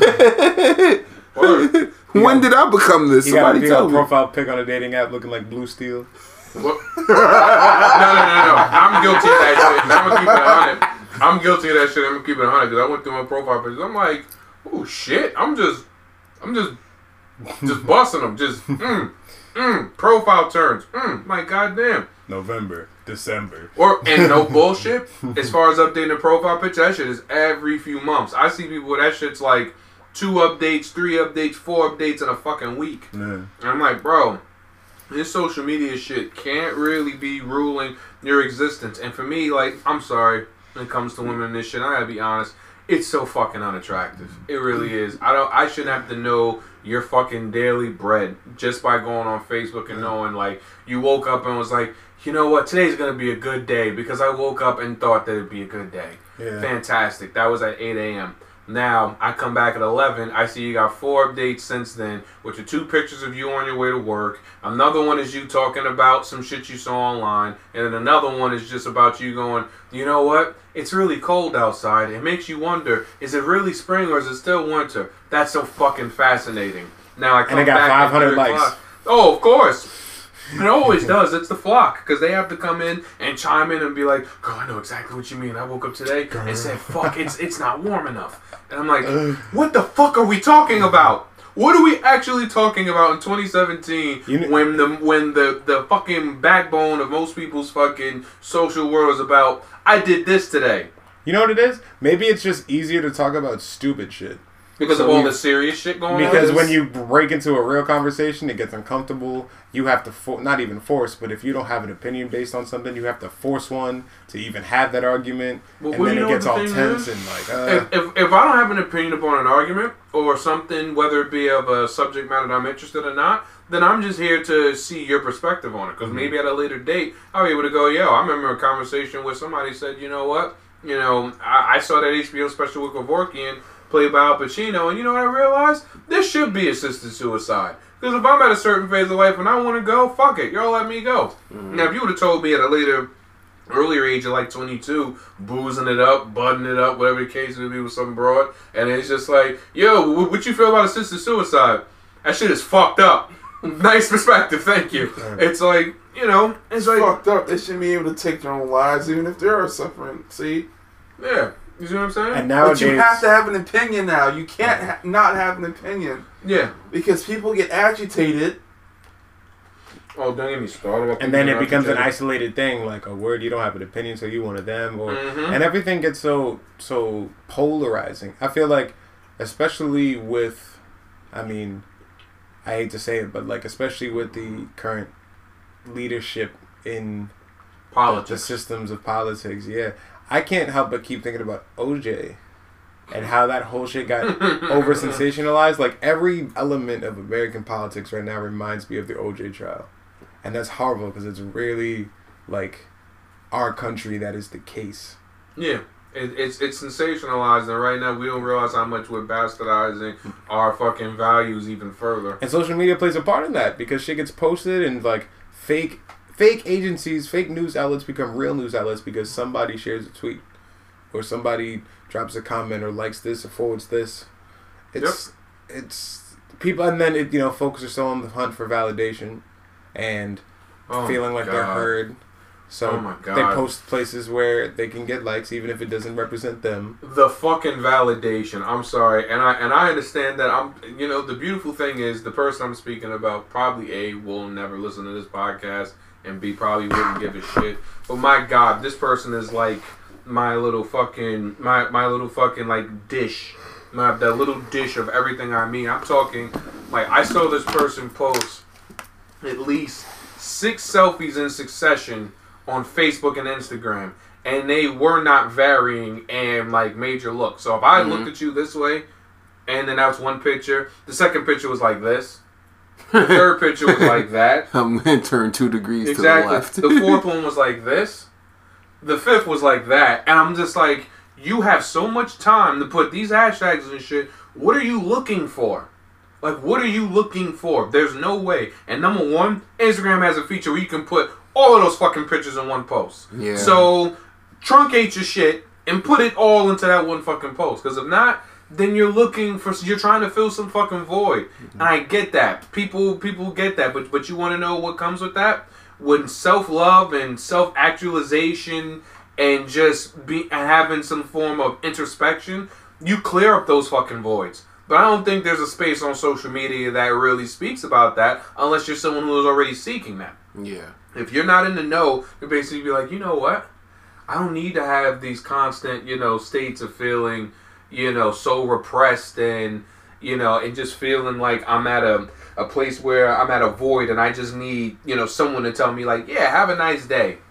Word. When did I become this? You got Somebody a tell me. profile pic on a dating app looking like Blue Steel. What? no, no, no, no. I'm guilty of that shit. I'm gonna keep it one hundred. I'm guilty of that shit. I'm gonna keep it one hundred because I went through my profile pictures. I'm like, oh shit. I'm just, I'm just, just busting them. Just, mm, mm, profile turns. Mm, my goddamn. November, December. Or and no bullshit. As far as updating the profile picture, that shit is every few months. I see people where that shit's like two updates, three updates, four updates in a fucking week. Yeah. And I'm like, bro, this social media shit can't really be ruling your existence. And for me, like, I'm sorry, when it comes to women and this shit, I gotta be honest. it's so fucking unattractive. It really is. I don't. I shouldn't have to know your fucking daily bread just by going on Facebook and knowing like you woke up and was like, you know what, today's gonna be a good day because I woke up and thought that it'd be a good day. Yeah. Fantastic. That was at eight a.m. Now, I come back at eleven. I see you got four updates since then, which are two pictures of you on your way to work. Another one is you talking about some shit you saw online. And then another one is just about you going, you know what? It's really cold outside. It makes you wonder, is it really spring or is it still winter? That's so fucking fascinating. Now, I come And it got back five hundred at likes. o'clock. Oh, of course. It always does. It's the flock because they have to come in and chime in and be like, "Girl, I know exactly what you mean. I woke up today and said, fuck, it's it's not warm enough." And I'm like, "What the fuck are we talking about? What are we actually talking about in twenty seventeen You kn- when the when the the fucking backbone of most people's fucking social world is about I did this today You know what it is? Maybe it's just easier to talk about stupid shit. because So of all you- the serious shit going on." Because when you break into a real conversation, it gets uncomfortable. You have to, for- not even force, but if you don't have an opinion based on something, you have to force one to even have that argument. Well, and well, then you it know gets what all the thing tense is? and like, uh, If, if, if I don't have an opinion upon an argument or something, whether it be of a subject matter that I'm interested in or not, then I'm just here to see your perspective on it. Because Mm-hmm. maybe at a later date, I'll be able to go, yo, I remember a conversation where somebody said, you know what? You know, I, I saw that H B O special with Kevorkian played by Al Pacino, and you know what I realized? This should be assisted suicide. Because if I'm at a certain phase of life and I want to go, fuck it. Y'all let me go. Mm-hmm. Now, if you would have told me at a later earlier age of like twenty-two, boozing it up, budding it up, whatever the case may be with some broad, and it's just like, yo, what, what you feel about assisted suicide? That shit is fucked up. Nice perspective, thank you. It's like, you know, it's like, fucked up. They shouldn't be able to take their own lives, even if they are suffering. See, yeah, you see what I'm saying? and but nowadays, you have to have an opinion now. You can't ha- not have an opinion Yeah. because people get agitated. Oh, don't get me started. about and then it people becomes an agitated. isolated thing, like a word you don't have an opinion, so you one of them, or Mhm. and everything gets so so polarizing. I feel like, especially with, I mean, I hate to say it, but like especially with the current leadership in the Politics. systems of politics, yeah, I can't help but keep thinking about O J and how that whole shit got over sensationalized. Like every element of American politics right now reminds me of the O J trial. And that's horrible because it's really like our country that is the case. Yeah. It, it's it's sensationalized, and right now we don't realize how much we're bastardizing our fucking values even further. And social media plays a part in that because shit gets posted and like fake fake agencies, fake news outlets become real news outlets because somebody shares a tweet or somebody drops a comment or likes this or forwards this. It's it's people, and then it you know folks are still on the hunt for validation and Oh feeling my like they're God. heard. So Oh my God. they post places where they can get likes even if it doesn't represent them. The fucking validation. I'm sorry, and I and I understand that. I'm. You know, the beautiful thing is the person I'm speaking about probably A, will never listen to this podcast, and B, probably wouldn't give a shit. But my God, this person is like my little fucking my my little fucking like dish, my that little dish of everything I mean. I'm talking like I saw this person post at least six selfies in succession on Facebook and Instagram, and they were not varying and like major looks. So if I Mhm. looked at you this way, and then that was one picture, the second picture was like this, the third picture was like that, I'm going to turn two degrees exactly. to the left. The fourth one was like this, the fifth was like that, and I'm just like, you have so much time to put these hashtags and shit. What are you looking for? Like, what are you looking for? There's no way. And number one, Instagram has a feature where you can put all of those fucking pictures in one post. Yeah. So, truncate your shit and put it all into that one fucking post. Because if not, then you're looking for, you're trying to fill some fucking void. And I get that. People people get that. But, but you want to know what comes with that? When self-love and self-actualization and just be and having some form of introspection, you clear up those fucking voids. But I don't think there's a space on social media that really speaks about that unless you're someone who is already seeking that. Yeah. If you're not in the know, you basically be like, you know what? I don't need to have these constant, you know, states of feeling, you know, so repressed and, you know, and just feeling like I'm at a, a place where I'm at a void and I just need, you know, someone to tell me like, yeah, have a nice day.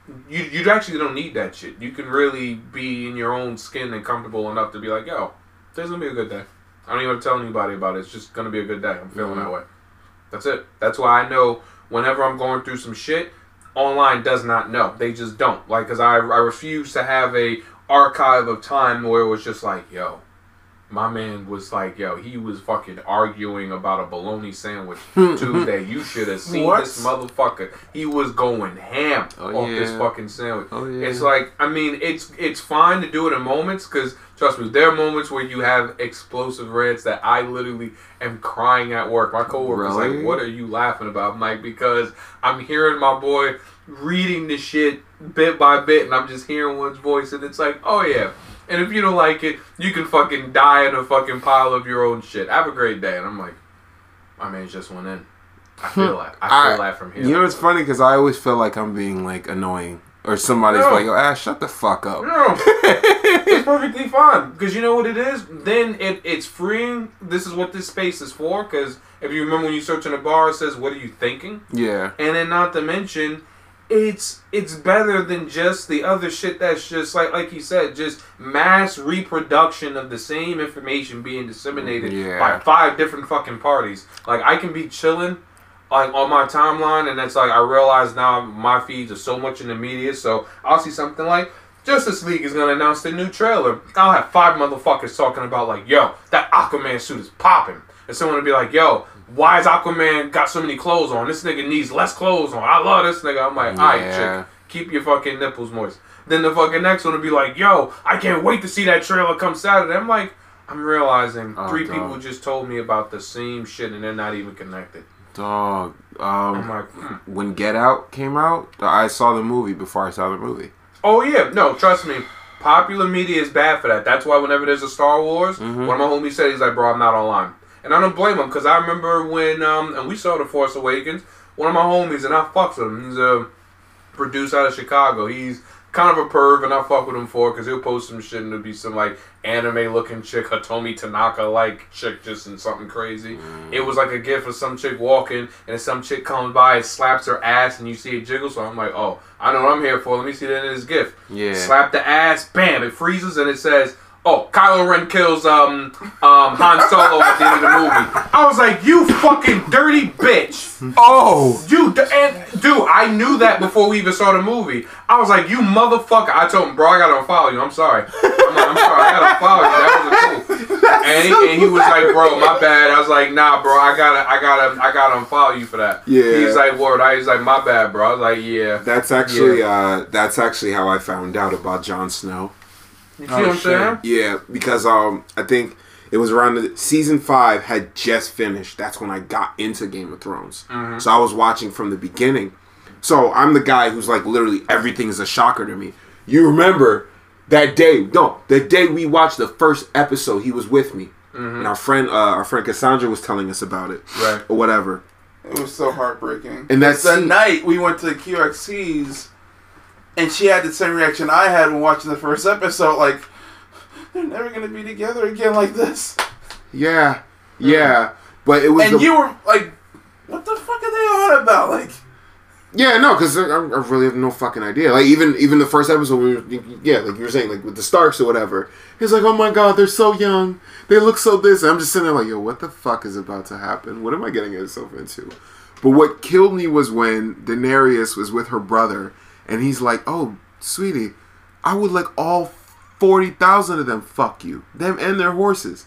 you you actually don't need that shit. You can really be in your own skin and comfortable enough to be like, yo, today's gonna be a good day. I don't even have to tell anybody about it. It's just gonna be a good day. I'm feeling Mm-hmm. that way. That's it. That's why I know whenever I'm going through some shit, online does not know. They just don't. Like, cause I I refuse to have a archive of time where it was just like, yo, my man was like, yo, he was fucking arguing about a bologna sandwich Tuesday. You should have seen What? this motherfucker. He was going ham Oh, off this yeah. fucking sandwich. Oh, yeah. It's like, I mean, it's it's fine to do it in moments, because trust me, there are moments where you have explosive rants that I literally am crying at work. My coworker's Really? like, what are you laughing about? I'm like, because I'm hearing my boy reading the shit bit by bit, and I'm just hearing one's voice, and it's like, oh yeah. And if you don't like it, you can fucking die in a fucking pile of your own shit. Have a great day. And I'm like, my man just went in. I feel that. I feel I- that from here. You know, it's funny because I always feel like I'm being like annoying, or somebody's No. like, "Yo, Ash, shut the fuck up." No, it's perfectly fine, because you know what it is. Then it it's freeing. This is what this space is for. Because if you remember when you search in a bar, it says, "What are you thinking?" Yeah. And then not to mention, it's it's better than just the other shit that's just like like you said, just mass reproduction of the same information being disseminated Yeah. by five different fucking parties. Like, I can be chilling like on my timeline, and it's like I realize now my feeds are so much in the media, so I'll see something like Justice League is gonna announce the new trailer. I'll have five motherfuckers talking about like, yo, that Aquaman suit is popping. And someone will be like, yo, why is Aquaman got so many clothes on? This nigga needs less clothes on. I love this nigga. I'm like, alright, Yeah. chick, keep your fucking nipples moist. Then the fucking next one will be like, yo, I can't wait to see that trailer come Saturday. I'm like, I'm realizing Oh, three dog. people just told me about the same shit and they're not even connected. Dog. I'm Um, like, hmm. when Get Out came out, I saw the movie before I saw the movie. Oh yeah, no, trust me. Popular media is bad for that. That's why whenever there's a Star Wars, Mhm. one of my homies said, he's like, bro, I'm not online. And I don't blame him, because I remember when, um, and we saw The Force Awakens, one of my homies, and I fucks with him. He's a producer out of Chicago. He's kind of a perv, and I fuck with him for it, because he'll post some shit, and it'll be some, like, anime-looking chick, Hitomi Tanaka-like chick, just in something crazy. It was like a gif of some chick walking, and some chick comes by and slaps her ass, and you see it jiggle, so I'm like, oh, I know what I'm here for. Let me see that in this gif. Yeah. Slap the ass, bam, it freezes, and it says, oh, Kylo Ren kills um um Han Solo at the end of the movie. I was like, you fucking dirty bitch. Oh! You, d- and dude, I knew that before we even saw the movie. I was like, you motherfucker. I told him, bro, I gotta unfollow you. I'm sorry. I'm like, I'm sorry, I gotta unfollow you. That wasn't cool. And he, and he was like, bro, my bad. I was like, nah, bro, I gotta, I gotta, I gotta unfollow you for that. Yeah. He's like, word. I was like, my bad, bro. I was like, yeah. That's actually uh, that's actually how I found out about Jon Snow. You see what I'm saying? Yeah, because um, I think it was around the season five had just finished. That's when I got into Game of Thrones. Mm-hmm. So I was watching from the beginning. So I'm the guy who's like literally everything is a shocker to me. You remember that day? No, the day we watched the first episode, he was with me, Mm-hmm. and our friend, uh, our friend Cassandra was telling us about it, Right. or whatever. It was so heartbreaking. And that's- the night we went to the Q X Cs, and she had the same reaction I had when watching the first episode. Like, they're never gonna be together again like this. Yeah, yeah, but it was And the- you were like, "What the fuck are they on about?" Like, Yeah, no, because I, I really have no fucking idea. Like even even the first episode, we were, yeah, like you were saying, like with the Starks or whatever. He's like, oh my god, they're so young, they look so this. And I'm just sitting there like, yo, what the fuck is about to happen? What am I getting myself into? But what killed me was when Daenerys was with her brother, and he's like, oh, sweetie, I would like all forty thousand of them fuck you, them and their horses.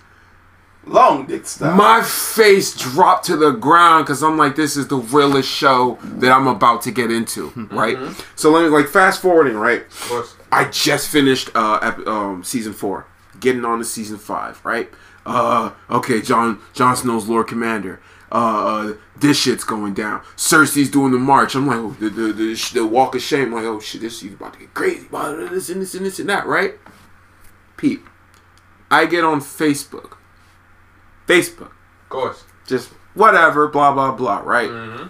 long dick style. My face dropped to the ground because I'm like, this is the realest show that I'm about to get into, right? So let me, like, fast forwarding, right? Of course. I just finished uh, ep- um, season four, getting on to season five, right? Uh, okay, John Jon Snow's Lord Commander. Uh, this shit's going down. Cersei's doing the march. I'm like, oh, the, the, the, sh- the walk of shame. I'm like, oh shit, this is about to get crazy. About this and this and this and that, right? Pete, I get on Facebook. Facebook. Of course. Just whatever, blah, blah, blah, right? Mm-hmm.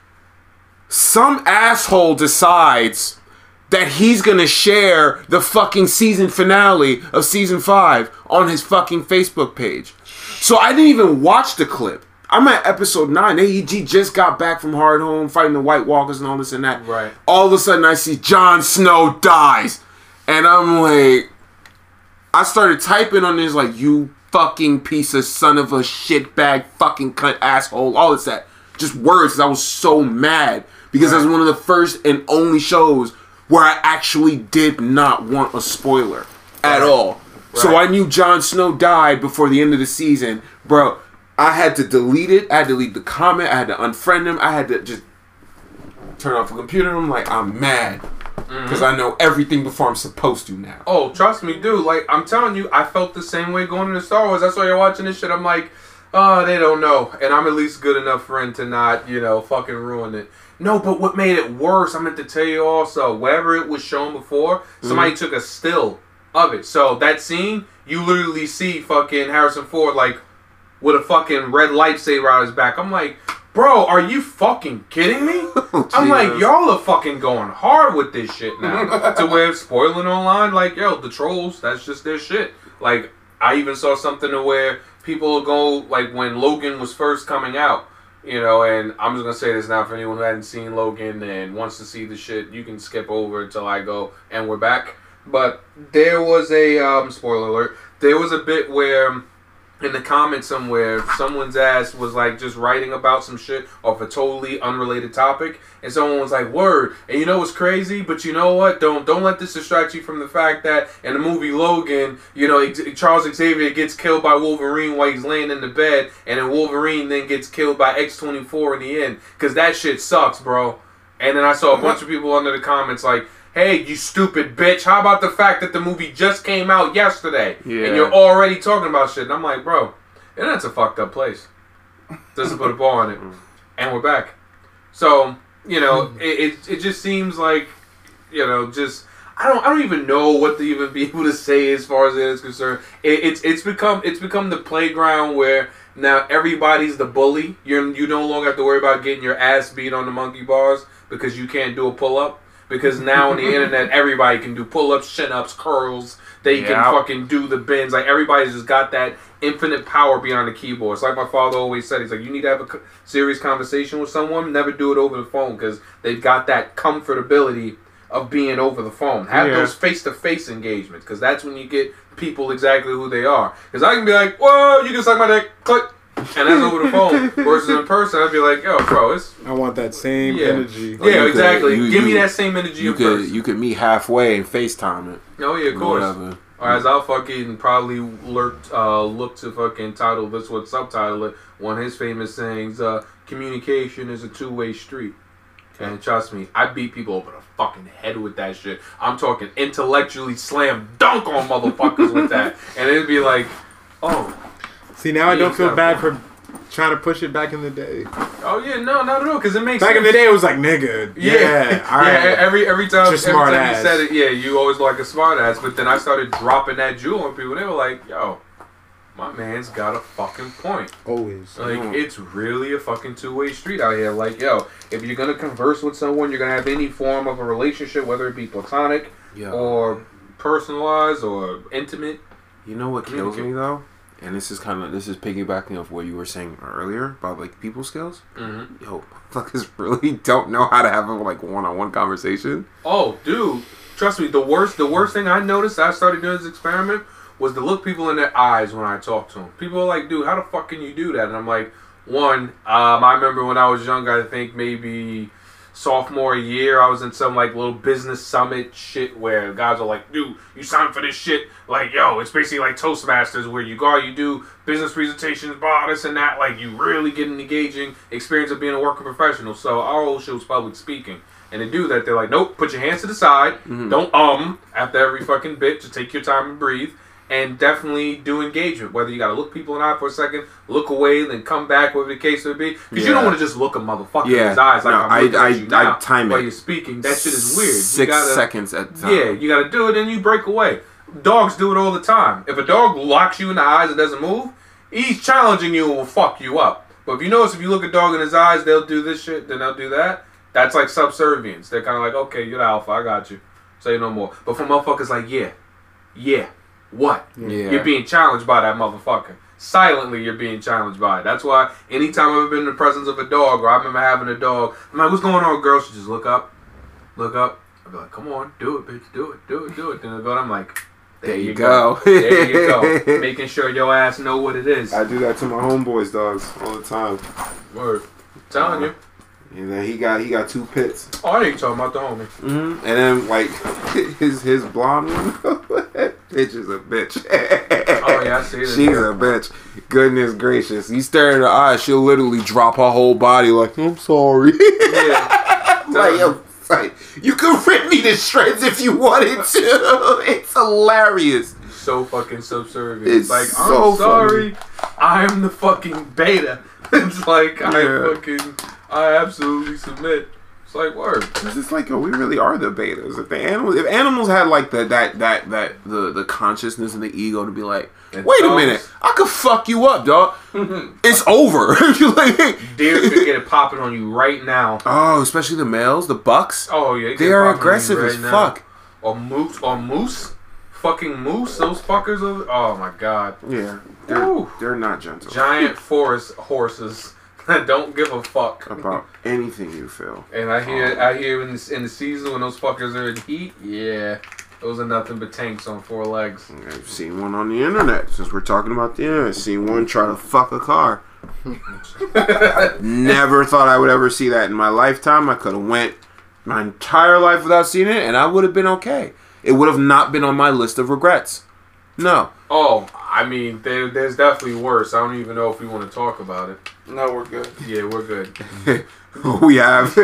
Some asshole decides that he's gonna share the fucking season finale of season five on his fucking Facebook page. So I didn't even watch the clip. I'm at episode nine. They he just got back from Hard Home, fighting the White Walkers and all this and that. Right. All of a sudden, I see Jon Snow dies, and I'm like, I started typing on this like, you fucking piece of son of a shitbag, fucking cunt asshole, all this that, just words. Because I was so mad because right. that was one of the first and only shows where I actually did not want a spoiler at right. all. Right. So I knew Jon Snow died before the end of the season, bro. I had to delete it. I had to delete the comment. I had to unfriend him. I had to just turn off the computer. I'm like, I'm mad because mm-hmm. I know everything before I'm supposed to now. Oh, trust me, dude. Like, I'm telling you, I felt the same way going into Star Wars. That's why you're watching this shit. I'm like, oh, they don't know. And I'm at least good enough friend to not, you know, fucking ruin it. No, but what made it worse, I meant to tell you also, wherever it was shown before, somebody mm-hmm. took a still of it. So that scene, you literally see fucking Harrison Ford, like, with a fucking red lightsaber on his back. I'm like, bro, are you fucking kidding me? Oh, I'm like, y'all are fucking going hard with this shit now. To where spoiling online, like, yo, the trolls, that's just their shit. Like, I even saw something to where people go, like, when Logan was first coming out, you know, and I'm just going to say this now for anyone who hadn't seen Logan and wants to see the shit, you can skip over until I go and we're back. But there was a, um, spoiler alert, there was a bit where in the comments somewhere, someone's ass was like just writing about some shit off a totally unrelated topic, and someone was like, "Word." And you know what's crazy? But you know what? Don't don't let this distract you from the fact that in the movie Logan, you know, Charles Xavier gets killed by Wolverine while he's laying in the bed, and then Wolverine then gets killed by X twenty-four in the end, because that shit sucks, bro. And then I saw a bunch of people under the comments like, hey, you stupid bitch, how about the fact that the movie just came out yesterday yeah. and you're already talking about shit? And I'm like, bro, internet's a fucked up place. Doesn't put a ball on it. And we're back. So, you know, it, it it just seems like, you know, just I don't I don't even know what to even be able to say as far as it is concerned. It, it's it's become it's become the playground where now everybody's the bully. You're you no longer have to worry about getting your ass beat on the monkey bars because you can't do a pull up. Because now on the internet, everybody can do pull-ups, chin-ups, curls. They yeah. can fucking do the bends. Like, everybody's just got that infinite power behind the keyboard. It's like my father always said. He's like, you need to have a serious conversation with someone. Never do it over the phone because they've got that comfortability of being over the phone. Have yeah. those face-to-face engagements because that's when you get people exactly who they are. Because I can be like, whoa, you can suck my dick, click. And that's over the phone. Versus in person, I'd be like, yo, bro, it's... I want that same yeah. energy. Yeah, you exactly. Could, you, Give you, me that same energy you in could, person. You could meet halfway and FaceTime it. Oh, yeah, of course. Whatever. Or as I'll fucking probably lurk, uh, look to fucking title this one, subtitle it, one of his famous sayings, uh, communication is a two-way street. And trust me, I beat people over the fucking head with that shit. I'm talking intellectually slam dunk on motherfuckers with that. And it'd be like, oh. See, now I don't feel bad for trying to push it back in the day. Oh yeah, no, not at all, because it makes back sense. in the day it was like nigga. Yeah, yeah. All right. Yeah, every every time, every smart time ass. you said it, yeah, you always like a smart ass. But then I started dropping that jewel on people. They were like, yo, my man's got a fucking point. Always. Like Mm. it's really a fucking two way street out here. Like yo, if you're gonna converse with someone, you're gonna have any form of a relationship, whether it be platonic Yeah. or personalized or intimate. You know what kills me though? And this is kind of, this is piggybacking off what you were saying earlier about, like, people skills. Mm-hmm. Yo, motherfuckers really don't know how to have a, like, one-on-one conversation. Oh, dude. Trust me, the worst the worst thing I noticed I started doing this experiment was to look people in their eyes when I talk to them. People are like, dude, how the fuck can you do that? And I'm like, one, um, I remember when I was younger, I think maybe sophomore year, I was in some like little business summit shit where guys are like, dude, you signed for this shit. Like, yo, it's basically like Toastmasters where you go, you do business presentations, blah, this and that. Like, you really get an engaging experience of being a working professional. So our whole shit was public speaking. And to do that, they're like, nope, put your hands to the side. Mm-hmm. Don't um after every fucking bit. Just take your time and breathe. And definitely do engagement. Whether you got to look people in the eye for a second, look away, then come back, whatever the case may be. Because yeah. you don't want to just look a motherfucker yeah. in his eyes like no, I'm looking I, at I, you now I time while it. you're speaking. That shit is weird. Six you gotta, seconds at the time. Yeah, you got to do it and you break away. Dogs do it all the time. If a dog locks you in the eyes and doesn't move, he's challenging you and will fuck you up. But if you notice, if you look a dog in his eyes, they'll do this shit, then they'll do that. That's like subservience. They're kind of like, okay, you're the alpha, I got you. Say no more. But for motherfuckers like, yeah, yeah, what? Yeah. You're being challenged by that motherfucker. silently you're being challenged by it. That's why anytime I've been in the presence of a dog, or I remember having a dog, I'm like, what's going on, girl? She just look up, look up. I'll be like, come on, do it, bitch, do it, do it, do it. Then I go, I'm like, there, There you you go. go. There you go. Making sure your ass know what it is. I do that to my homeboys' dogs all the time. Word. Telling you. And then he got he got two pits. Oh, I ain't talking about the homie. Mm-hmm. And then like his his blonde one, bitch is a bitch. Oh yeah, I see this. She's a bitch. Goodness gracious. You stare in her eyes, she'll literally drop her whole body like, I'm sorry. Yeah. Like, yo, like, you could rip me to shreds if you wanted to. It's hilarious. So fucking subservient. It's like, so I'm sorry. I'm the fucking beta. It's like, Yeah. I fucking, I absolutely submit. It's like, word. It's just like, yo, we really are the betas. If the animals, if animals had like the that that that the the consciousness and the ego to be like, And wait a dogs- minute, I could fuck you up, dog. It's over. You're like, Deer could get it popping on you right now. oh, especially the males, the bucks. Oh yeah, They are aggressive as fuck. Or moose, or moose, fucking moose. Those fuckers. Are, oh my god. Yeah, they're Woo. they're not gentle Giant forest horses that don't give a fuck. about anything you feel. And I hear, I hear in the, in the season when those fuckers are in heat, yeah, those are nothing but tanks on four legs. I've seen one on the internet. Since we're talking about the internet, I've seen one try to fuck a car. Never thought I would ever see that in my lifetime. I could have went my entire life without seeing it, and I would have been okay. It would have not been on my list of regrets. No. Oh, I mean, there, there's definitely worse. I don't even know if we want to talk about it. No, we're good. Yeah, we're good. We have.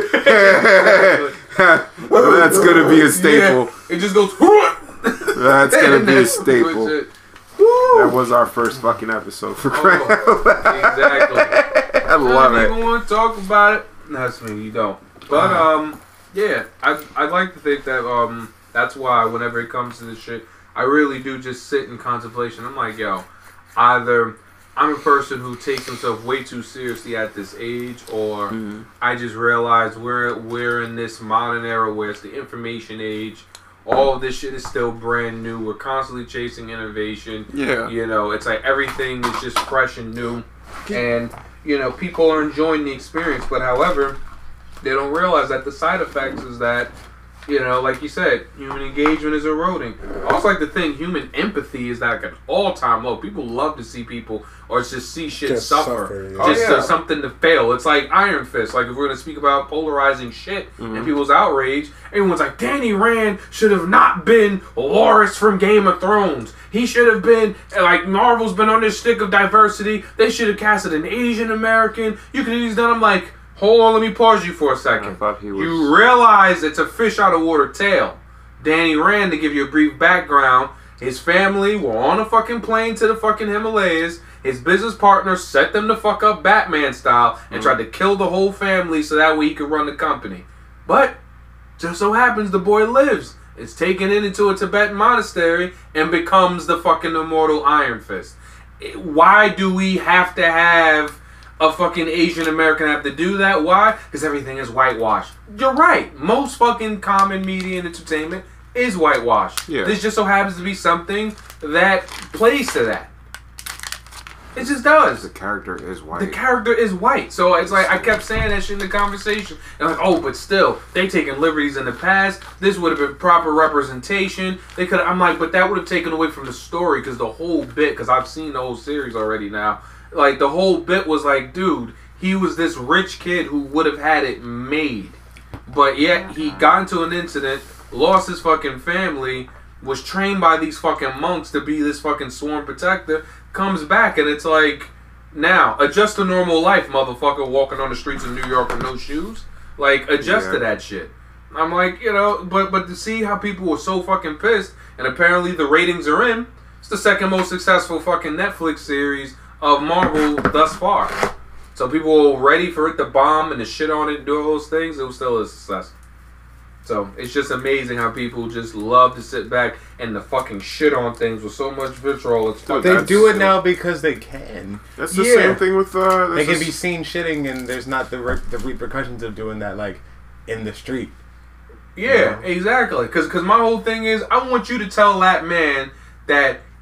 That's gonna be a staple. Yeah, it just goes. That's gonna be a staple. Which it- That was our first fucking episode for crying out loud. Exactly. I love I it. don't even want to talk about it. That's me. You don't. But um, yeah, I I like to think that um, that's why whenever it comes to this shit, I really do just sit in contemplation. I'm like, yo, either I'm a person who takes himself way too seriously at this age, or Mm-hmm. I just realize we're we're in this modern era where it's the information age. All of this shit is still brand new. We're constantly chasing innovation. Yeah. You know, it's like everything is just fresh and new. And, you know, people are enjoying the experience. But, however, they don't realize that the side effects is that, you know, like you said, human engagement is eroding. I also like to think human empathy is like an all-time low. People love to see people or just see shit Just suffer. suffer, yeah. Just Oh, yeah. uh, something to fail. It's like Iron Fist. Like, if we're going to speak about polarizing shit and people's outrage, everyone's like, Danny Rand should have not been Loras from Game of Thrones. He should have been, like, Marvel's been on this stick of diversity. They should have casted an Asian American. You could have just done, I'm like, hold on, let me pause you for a second. I thought he was- You realize it's a fish out of water tale. Danny Rand, to give you a brief background, his family were on a fucking plane to the fucking Himalayas. His business partner set them to fuck up Batman style and tried to kill the whole family so that way he could run the company. But just so happens the boy lives. Is taken in into a Tibetan monastery and becomes the fucking immortal Iron Fist. Why do we have to have a fucking Asian American have to do that? Why? Because everything is whitewashed. You're right. Most fucking common media and entertainment is whitewashed. Yeah. This just so happens to be something that plays to that. It just does. The character is white. The character is white. So it's like, I kept saying that shit in the conversation. And like, oh, but still, they taken liberties in the past. This would have been proper representation. They could. I'm like, but that would have taken away from the story because the whole bit, because I've seen the whole series already now. Like, the whole bit was like, dude, he was this rich kid who would have had it made. But yet, he got into an incident, lost his fucking family, was trained by these fucking monks to be this fucking sworn protector, comes back, and it's like, now, adjust to normal life, motherfucker, walking on the streets of New York with no shoes. Like, adjust Yeah. to that shit. I'm like, you know, but but to see how people were so fucking pissed, and apparently the ratings are in, it's the second most successful fucking Netflix series of Marvel thus far. So people were ready for it to bomb and to shit on it and do all those things. It was still a success. So it's just amazing how people just love to sit back and to fucking shit on things with so much vitriol. It's fucking They That's do it so- now because they can. That's the Yeah. same thing with uh. They there's can this- be seen shitting, and there's not the re- the repercussions of doing that, like in the street. Yeah, exactly. Because cause my whole thing is, I want you to tell that man that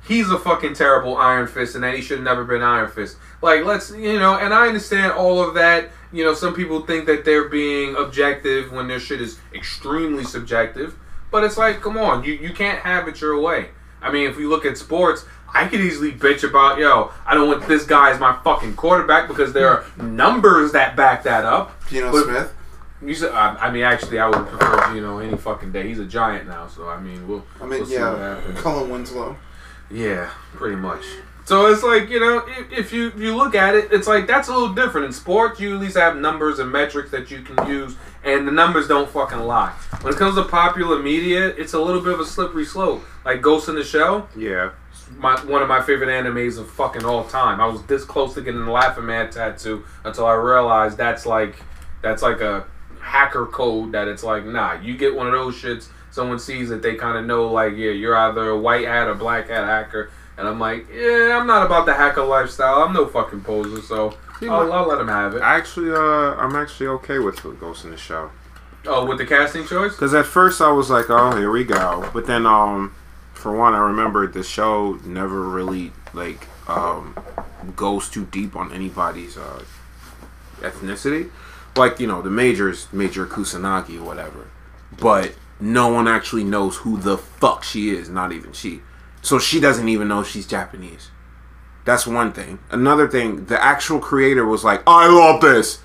he's a fucking terrible Iron Fist and that he should have never been Iron Fist. Like, let's, you know, and I understand all of that. You know, some people think that they're being objective when their shit is extremely subjective. But it's like, come on, you, you can't have it your way. I mean, if we look at sports, I could easily bitch about, yo, I don't want this guy as my fucking quarterback because there are numbers that back that up. Geno But Smith. You said, I, I mean, actually, I would prefer Geno any fucking day. He's a giant now, so I mean, we'll. I mean, we'll see what yeah, happens. Cullen Winslow. Yeah, pretty much. So it's like, you know, if, if you if you look at it, it's like that's a little different. In sports, you at least have numbers and metrics that you can use, and the numbers don't fucking lie. When it comes to popular media, it's a little bit of a slippery slope. Like Ghost in the Shell, Yeah. my one of my favorite animes of fucking all time. I was this close to getting the Laughing Man tattoo until I realized that's like that's like a hacker code that it's like, nah, you get one of those shits, someone sees it, they kind of know, like, yeah, you're either a white hat or black hat hacker. And I'm like, yeah, I'm not about the hacker lifestyle. I'm no fucking poser, so I'll, I'll let him have it. Actually, uh, I'm actually okay with Ghost in the Shell. Oh, with the casting choice? Because at first I was like, oh, here we go. But then, um, for one, I remember the show never really, like, um, goes too deep on anybody's uh, ethnicity. Like, you know, the Major's Major Kusanagi or whatever. But no one actually knows who the fuck she is, not even she. So she doesn't even know she's Japanese. That's one thing. Another thing, the actual creator was like, I love this.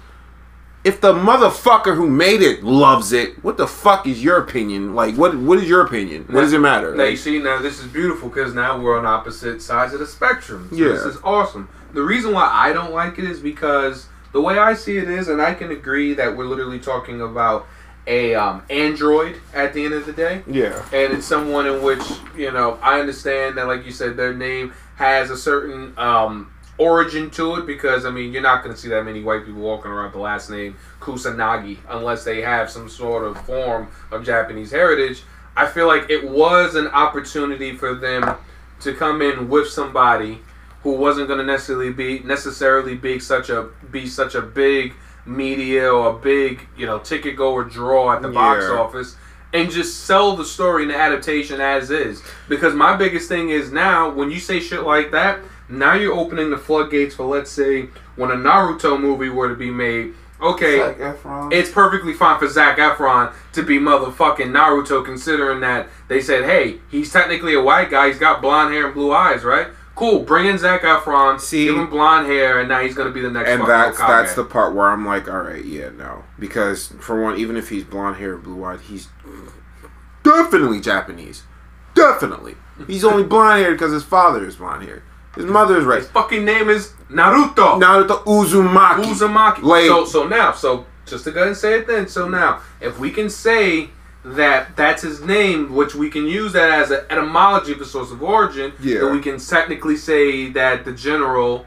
If the motherfucker who made it loves it, what the fuck is your opinion? Like, what what is your opinion? What does it matter? Now, Like, you see, now this is beautiful because now we're on opposite sides of the spectrum. So Yeah. this is awesome. The reason why I don't like it is because the way I see it is, and I can agree that we're literally talking about a um, android at the end of the day. yeah. And it's someone in which, you know, I understand that, like you said, their name has a certain um, origin to it because, I mean, you're not going to see that many white people walking around with the last name Kusanagi unless they have some sort of form of Japanese heritage. I feel like it was an opportunity for them to come in with somebody who wasn't going to necessarily be necessarily be such a be such a big media or a big, you know, ticket goer draw at the box Yeah. office and just sell the story and the adaptation as is. Because my biggest thing is now, when you say shit like that, now you're opening the floodgates for, let's say, when a Naruto movie were to be made, okay, Zac Efron. it's perfectly fine for Zac Efron to be motherfucking Naruto, considering that they said, hey, he's technically a white guy, he's got blonde hair and blue eyes, right? Cool, bring in Zac Efron, See- give him blonde hair, and now he's gonna be the next And fucking that's Hokage. that's the part where I'm like, all right, yeah, no, because for one, even if he's blonde hair, blue eyed, he's definitely Japanese. Definitely, he's only blonde haired because his father is blonde haired. His mother is right. His fucking name is Naruto. Naruto Uzumaki. Uzumaki. Like, so so now, so just to go ahead and say it then. So now, if we can say that that's his name, which we can use that as an etymology for source of origin, Yeah. then we can technically say that the general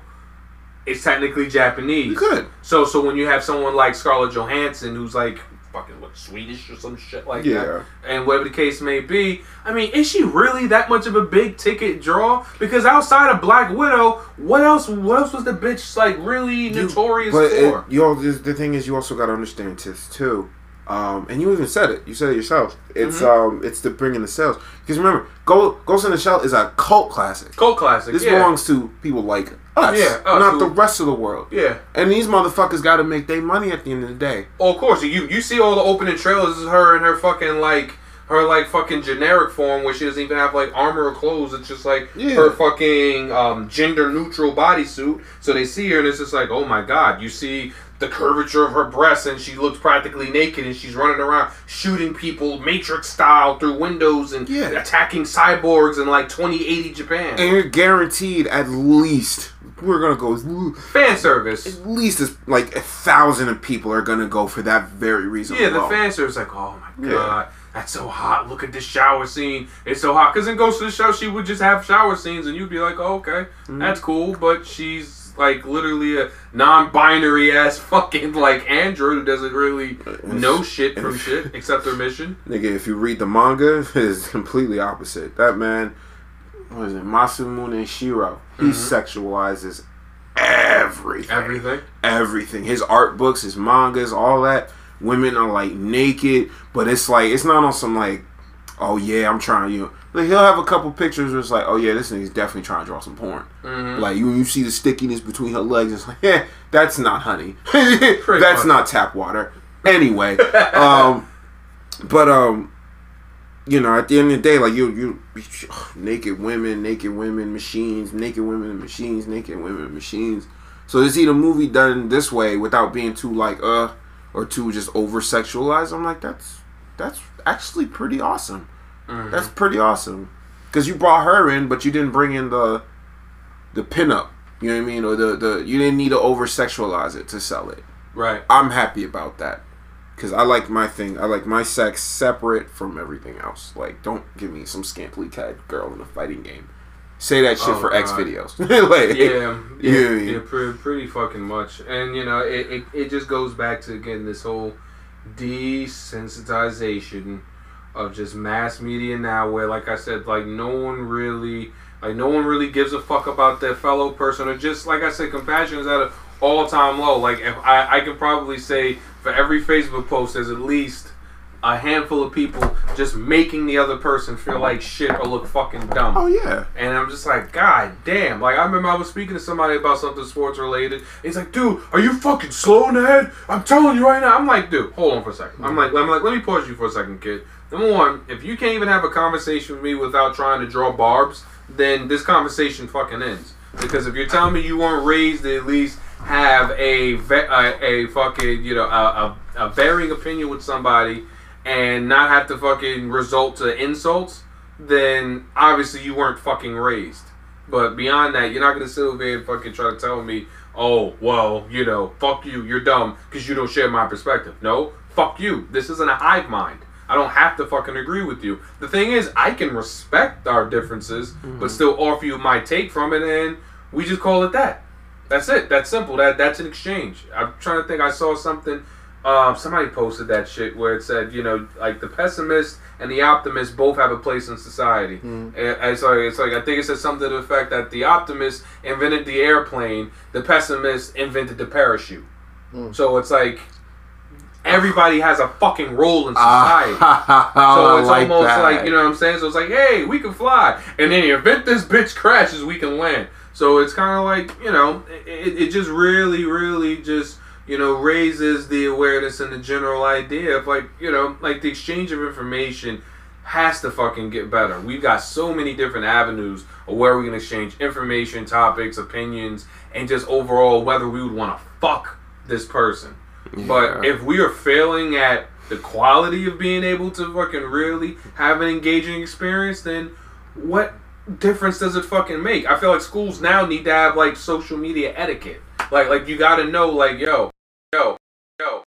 is technically Japanese. you could. So so when you have someone like Scarlett Johansson, who's like fucking what, Swedish or some shit like Yeah. that, and whatever the case may be, I mean, is she really that much of a big ticket draw? Because outside of Black Widow, what else? What else was the bitch like really notorious But for? it, you all, the the thing is, you also got to understand this too. Um, and you even said it. You said it yourself. It's Mm-hmm. um, it's the bringing the sales. Because remember, Go, Ghost in the Shell is a cult classic. Cult classic. This yeah. belongs to people like us, Yeah, us not who- the rest of the world. Yeah. And these motherfuckers got to make their money at the end of the day. Oh, of course. You you see all the opening trailers is her in her fucking like her like fucking generic form where she doesn't even have like armor or clothes. It's just like Yeah. her fucking um, gender neutral bodysuit. So they see her and it's just like, oh my god. You see the curvature of her breasts and she looks practically naked and she's running around shooting people Matrix style through windows and Yeah. attacking cyborgs in like twenty eighty Japan. And you're guaranteed at least, we're going to go, Fan service. at least as, like a thousand of people are going to go for that very reason Yeah, the alone. fan service like, oh my Yeah. god, that's so hot. Look at this shower scene. It's so hot. Because in Ghost of the Shell, she would just have shower scenes, and you'd be like, oh, okay, Mm-hmm. that's cool. But she's like literally a non-binary ass fucking like android who doesn't really know shit from shit except her mission. Nigga, if you read the manga, it's completely opposite. That man, what is it, Masamune Shiro, he sexualizes everything. Everything. Everything. His art books, his mangas, all that. Women are like naked, but it's like, it's not on some like, oh yeah, I'm trying you. Like, he'll have a couple pictures where it's like, oh yeah, this nigga's definitely trying to draw some porn. Mm-hmm. Like you, you see the stickiness between her legs. It's like, yeah, that's not honey. That's funny. Not tap water. Anyway, um, but um, you know, at the end of the day, like you, you, naked women, naked women, machines, naked women and machines, naked women and machines. So to see the movie done this way without being too like uh or too just over sexualized, I'm like, that's that's actually pretty awesome. Mm-hmm. That's pretty awesome. Because you brought her in, but you didn't bring in the the pinup. You know what I mean? Or the, the you didn't need to over sexualize it to sell it. Right. I'm happy about that. Because I like my thing. I like my sex separate from everything else. Like, don't give me some scantily clad girl in a fighting game. Say that shit oh, for God. X videos. Like, yeah, yeah, yeah, yeah, pretty, pretty fucking much. And, you know, it, it, it just goes back to, again, this whole desensitization of just mass media now, where, like I said, like no one really, like no one really gives a fuck about their fellow person, or just like I said, compassion is at an all-time low. Like if I, I could probably say for every Facebook post, there's at least a handful of people just making the other person feel like shit or look fucking dumb. Oh yeah. And I'm just like, God damn. Like I remember I was speaking to somebody about something sports related. He's like, dude, are you fucking slow in the head? I'm telling you right now. I'm like, dude, hold on for a second. I'm like, I'm like, let me pause you for a second, kid. Number one, if you can't even have a conversation with me without trying to draw barbs, then this conversation fucking ends. Because if you're telling me you weren't raised to at least have a a, a fucking, you know, a, a, a varying opinion with somebody and not have to fucking result to insults, then obviously you weren't fucking raised. But beyond that, you're not going to sit over here and fucking try to tell me, oh, well, you know, fuck you, you're dumb because you don't share my perspective. No, fuck you. This isn't a hive mind. I don't have to fucking agree with you. The thing is, I can respect our differences, mm-hmm. but still offer you my take from it, and we just call it that. That's it. That's simple. That That's an exchange. I'm trying to think. I saw something. Um, somebody posted that shit where it said, you know, like the pessimist and the optimist both have a place in society. Mm. And it's like, it's like I think it said something to the effect that the optimist invented the airplane, the pessimist invented the parachute. Mm. So it's like everybody has a fucking role in society. Uh, so it's like almost that. Like, you know what I'm saying? So it's like, hey, we can fly. And then the event this bitch crashes, we can land. So it's kind of like, you know, it, it just really, really just, you know, raises the awareness and the general idea of like, you know, like the exchange of information has to fucking get better. We've got so many different avenues of where we can exchange information, topics, opinions, and just overall whether we would want to fuck this person. Yeah. But if we are failing at the quality of being able to fucking really have an engaging experience, then what difference does it fucking make? I feel like schools now need to have like social media etiquette. Like, like you gotta know, like, yo, yo, yo.